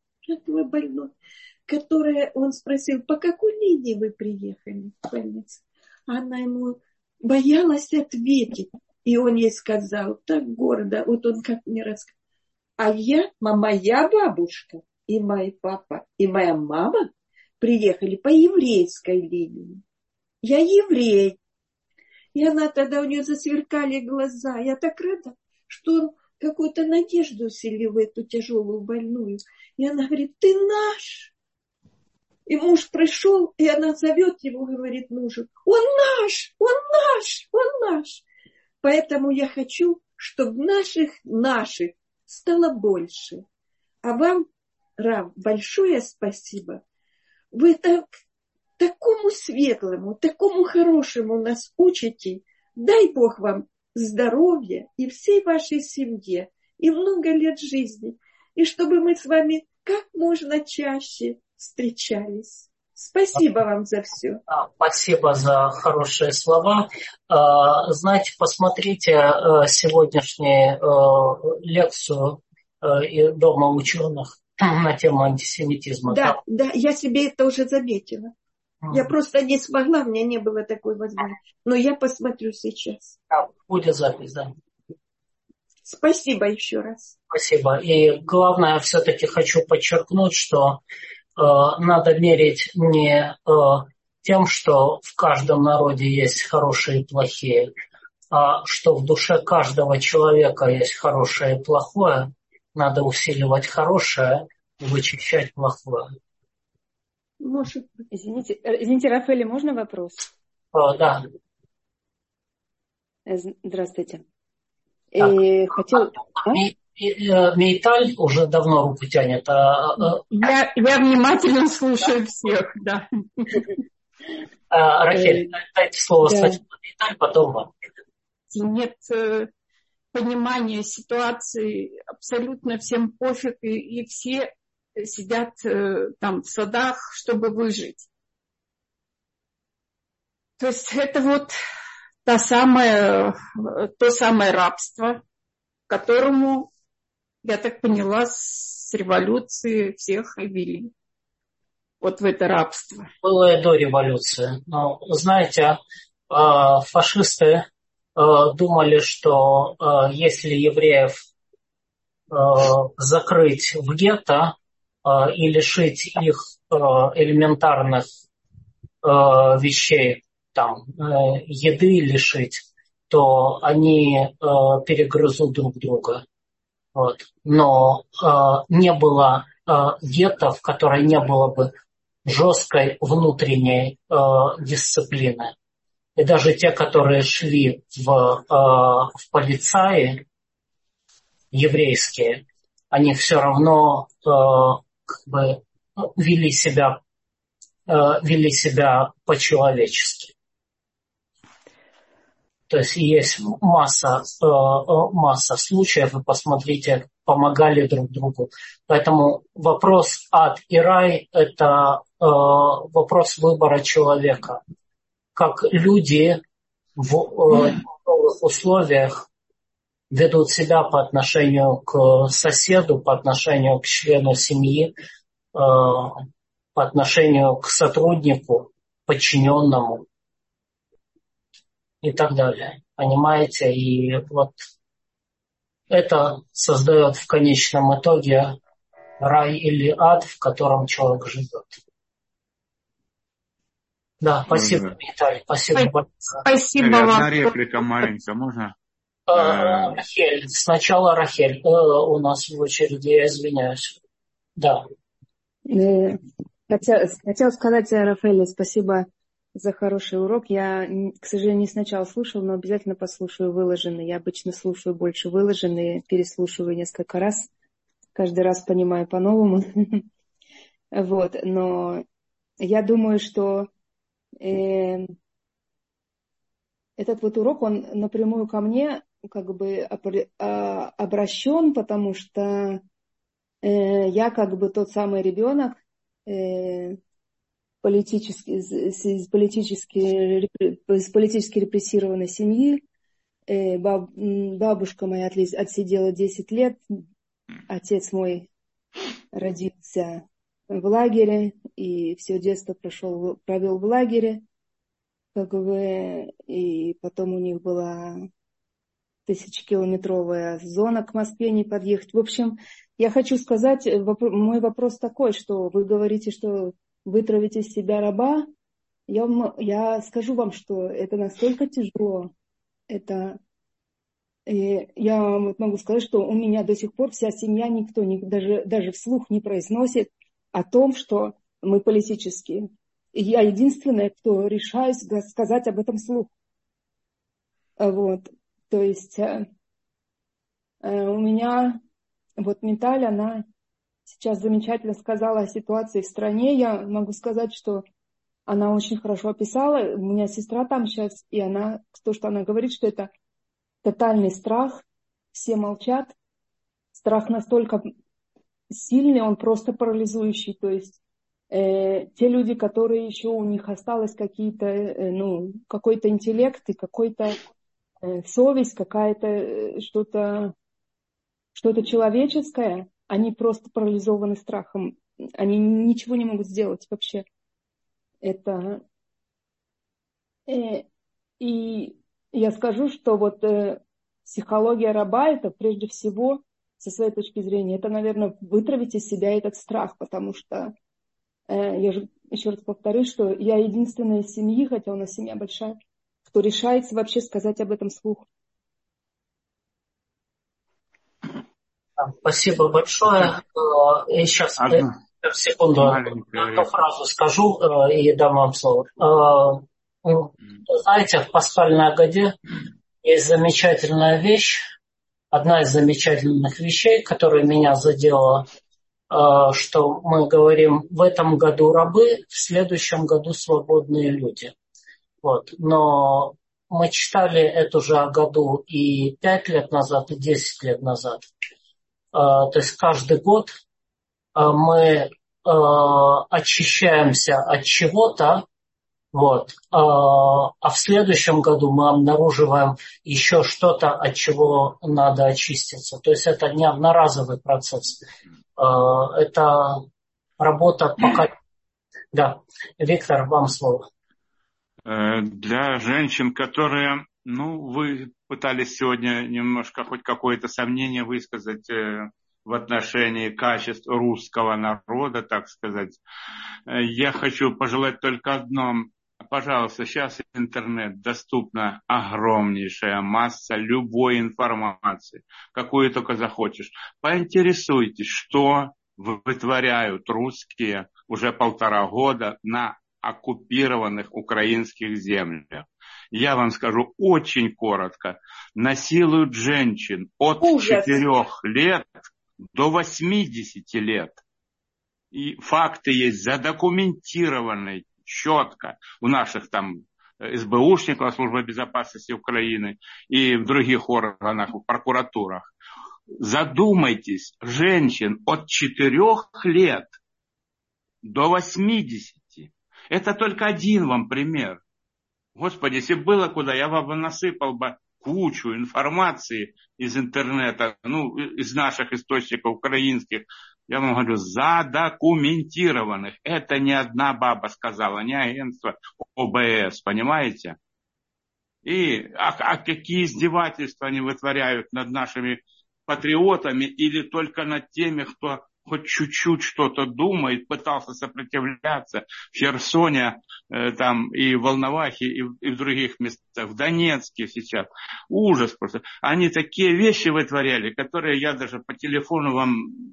которая, он спросил, по какой линии вы приехали в больницу? Она ему боялась ответить. И он ей сказал, так гордо, вот он как мне рассказал. А моя бабушка и мой папа, и моя мама приехали по еврейской линии. Я еврей. И она тогда, у нее засверкали глаза. Я так рада, что он какую-то надежду вселил в эту тяжелую больную. И она говорит, ты наш. И муж пришел, и она зовет его, говорит мужу, он наш, он наш, он наш. Поэтому я хочу, чтобы наших стало больше. А вам, Рав, большое спасибо. Вы такому светлому, такому хорошему нас учите. Дай Бог вам здоровья и всей вашей семье, и много лет жизни. И чтобы мы с вами как можно чаще встречались. Спасибо вам за все. Спасибо за хорошие слова. Знаете, посмотрите сегодняшнюю лекцию Дома ученых на тему антисемитизма. Да, я себе это уже заметила. Я просто не смогла, у меня не было такой возможности. Но я посмотрю сейчас. Будет запись, да. Спасибо еще раз. Спасибо. И главное, все-таки хочу подчеркнуть, что надо мерить не тем, что в каждом народе есть хорошие и плохие, а что в душе каждого человека есть хорошее и плохое. Надо усиливать хорошее и вычищать плохое. Может быть. Извините, Рафаэль, можно вопрос? Да. Здравствуйте. Мейталь уже давно руку тянет. Я внимательно слушаю всех, да. Рахель, дайте слово сначала Мейталь, потом вам. Нет понимания ситуации, абсолютно всем пофиг, и все сидят там в садах, чтобы выжить. То есть это вот то самое рабство, к которому, я так поняла, с революции всех и вели. Вот в это рабство. Было и до революции. Но, знаете, фашисты думали, что если евреев закрыть в гетто и лишить их элементарных вещей, там, еды лишить, то они перегрызут друг друга. Вот. Но не было гетто, в которой не было бы жесткой внутренней дисциплины. И даже те, которые шли в полицаи еврейские, они все равно вели себя по-человечески. То есть есть масса случаев, вы посмотрите, помогали друг другу. Поэтому вопрос ад и рай – это вопрос выбора человека. Как люди в новых условиях ведут себя по отношению к соседу, по отношению к члену семьи, по отношению к сотруднику, подчиненному и так далее. Понимаете? И вот это создает в конечном итоге рай или ад, в котором человек живет. Да, спасибо, Виталий, спасибо большое. Спасибо вам. Одна реплика маленькая, можно? Рахель, сначала Рахель у нас в очереди, я извиняюсь. Да. Хотела сказать, Рафаэль, спасибо за хороший урок. Я, к сожалению, не сначала слушала, но обязательно послушаю выложенный. Я обычно слушаю больше выложенные, переслушиваю несколько раз. Каждый раз понимаю по-новому. Вот, но я думаю, что этот вот урок, он напрямую ко мне как бы обращен, потому что я как бы тот самый ребенок политически репрессированной семьи. Бабушка моя отсидела 10 лет, отец мой родился в лагере и все детство провел в лагере, как бы, и потом у них была 1000-километровая зона к Москве не подъехать. В общем, я хочу сказать, мой вопрос такой, что вы говорите, что вытравить из себя раба. Я скажу вам, что это настолько тяжело. Я могу сказать, что у меня до сих пор вся семья, никто даже вслух не произносит о том, что мы политические. И я единственная, кто решаюсь сказать об этом вслух. Вот. То есть у меня Вот Миталь, она сейчас замечательно сказала о ситуации в стране. Я могу сказать, что она очень хорошо описала. У меня сестра там сейчас, и она, то, что она говорит, что это тотальный страх, все молчат. Страх настолько сильный, он просто парализующий. То есть те люди, которые еще у них осталось какие-то, какой-то интеллект и какой-то совесть, какая-то что-то человеческое, они просто парализованы страхом. Они ничего не могут сделать вообще. Это... И я скажу, что вот психология раба, это прежде всего, со своей точки зрения, это, наверное, вытравить из себя этот страх, потому что, я же еще раз повторюсь, что я единственная из семьи, хотя у нас семья большая, кто решается вообще сказать об этом вслух. Спасибо большое. И сейчас, секунду, одну фразу скажу и дам вам слово. Знаете, в пасхальной Агаде есть замечательная вещь, одна из замечательных вещей, которая меня задела, что мы говорим, в этом году рабы, в следующем году свободные люди. Вот. Но мы читали эту же Агаду и 5 лет назад, и 10 лет назад. То есть каждый год мы очищаемся от чего-то, вот, а в следующем году мы обнаруживаем еще что-то, от чего надо очиститься. То есть это не одноразовый процесс. Это работа пока... Да, Виктор, вам слово. Для женщин, которые, вы пытались сегодня немножко хоть какое-то сомнение высказать в отношении качеств русского народа, так сказать. Я хочу пожелать только одно. Пожалуйста, сейчас интернет, доступна огромнейшая масса любой информации, какую только захочешь. Поинтересуйтесь, что вытворяют русские уже 1,5 года на оккупированных украинских землях. Я вам скажу очень коротко. Насилуют женщин от 4 лет до 80 лет. И факты есть задокументированные четко у наших там СБУшников, Службы безопасности Украины и в других органах, в прокуратурах. Задумайтесь, женщин от 4 лет до 80. Это только один вам пример. Господи, если было куда, я вам насыпал бы кучу информации из интернета, из наших источников украинских. Я вам говорю, задокументированных. Это не одна баба сказала, не агентство ОБС, понимаете? И какие издевательства они вытворяют над нашими патриотами или только над теми, кто хоть чуть-чуть что-то думает, пытался сопротивляться в Херсоне, там, и в Волновахе, и в других местах, в Донецке сейчас. Ужас просто. Они такие вещи вытворяли, которые я даже по телефону вам,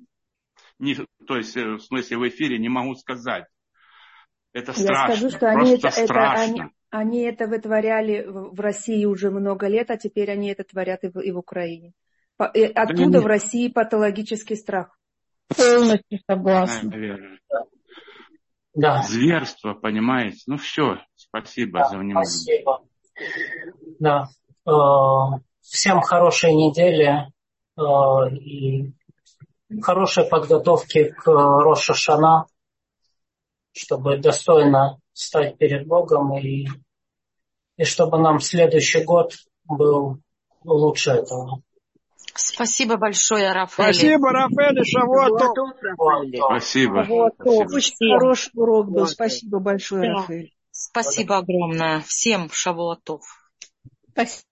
то есть в смысле в эфире, не могу сказать. Это страшно. Я скажу, что страшно. Они это вытворяли в России уже много лет, а теперь они это творят и в Украине. Оттуда в России патологический страх. Полностью согласна. Да. Зверство, понимаете? Все, спасибо за внимание. Спасибо. Да. Всем хорошей недели и хорошей подготовки к Рош ха-Шана, чтобы достойно стать перед Богом и чтобы нам следующий год был лучше этого. Спасибо большое, Рафаэль. Спасибо, Рафаэль, Шавуатов. Спасибо. Очень хороший урок был. Спасибо большое, Рафаэль. Спасибо огромное. Всем Шавуатов. Спасибо.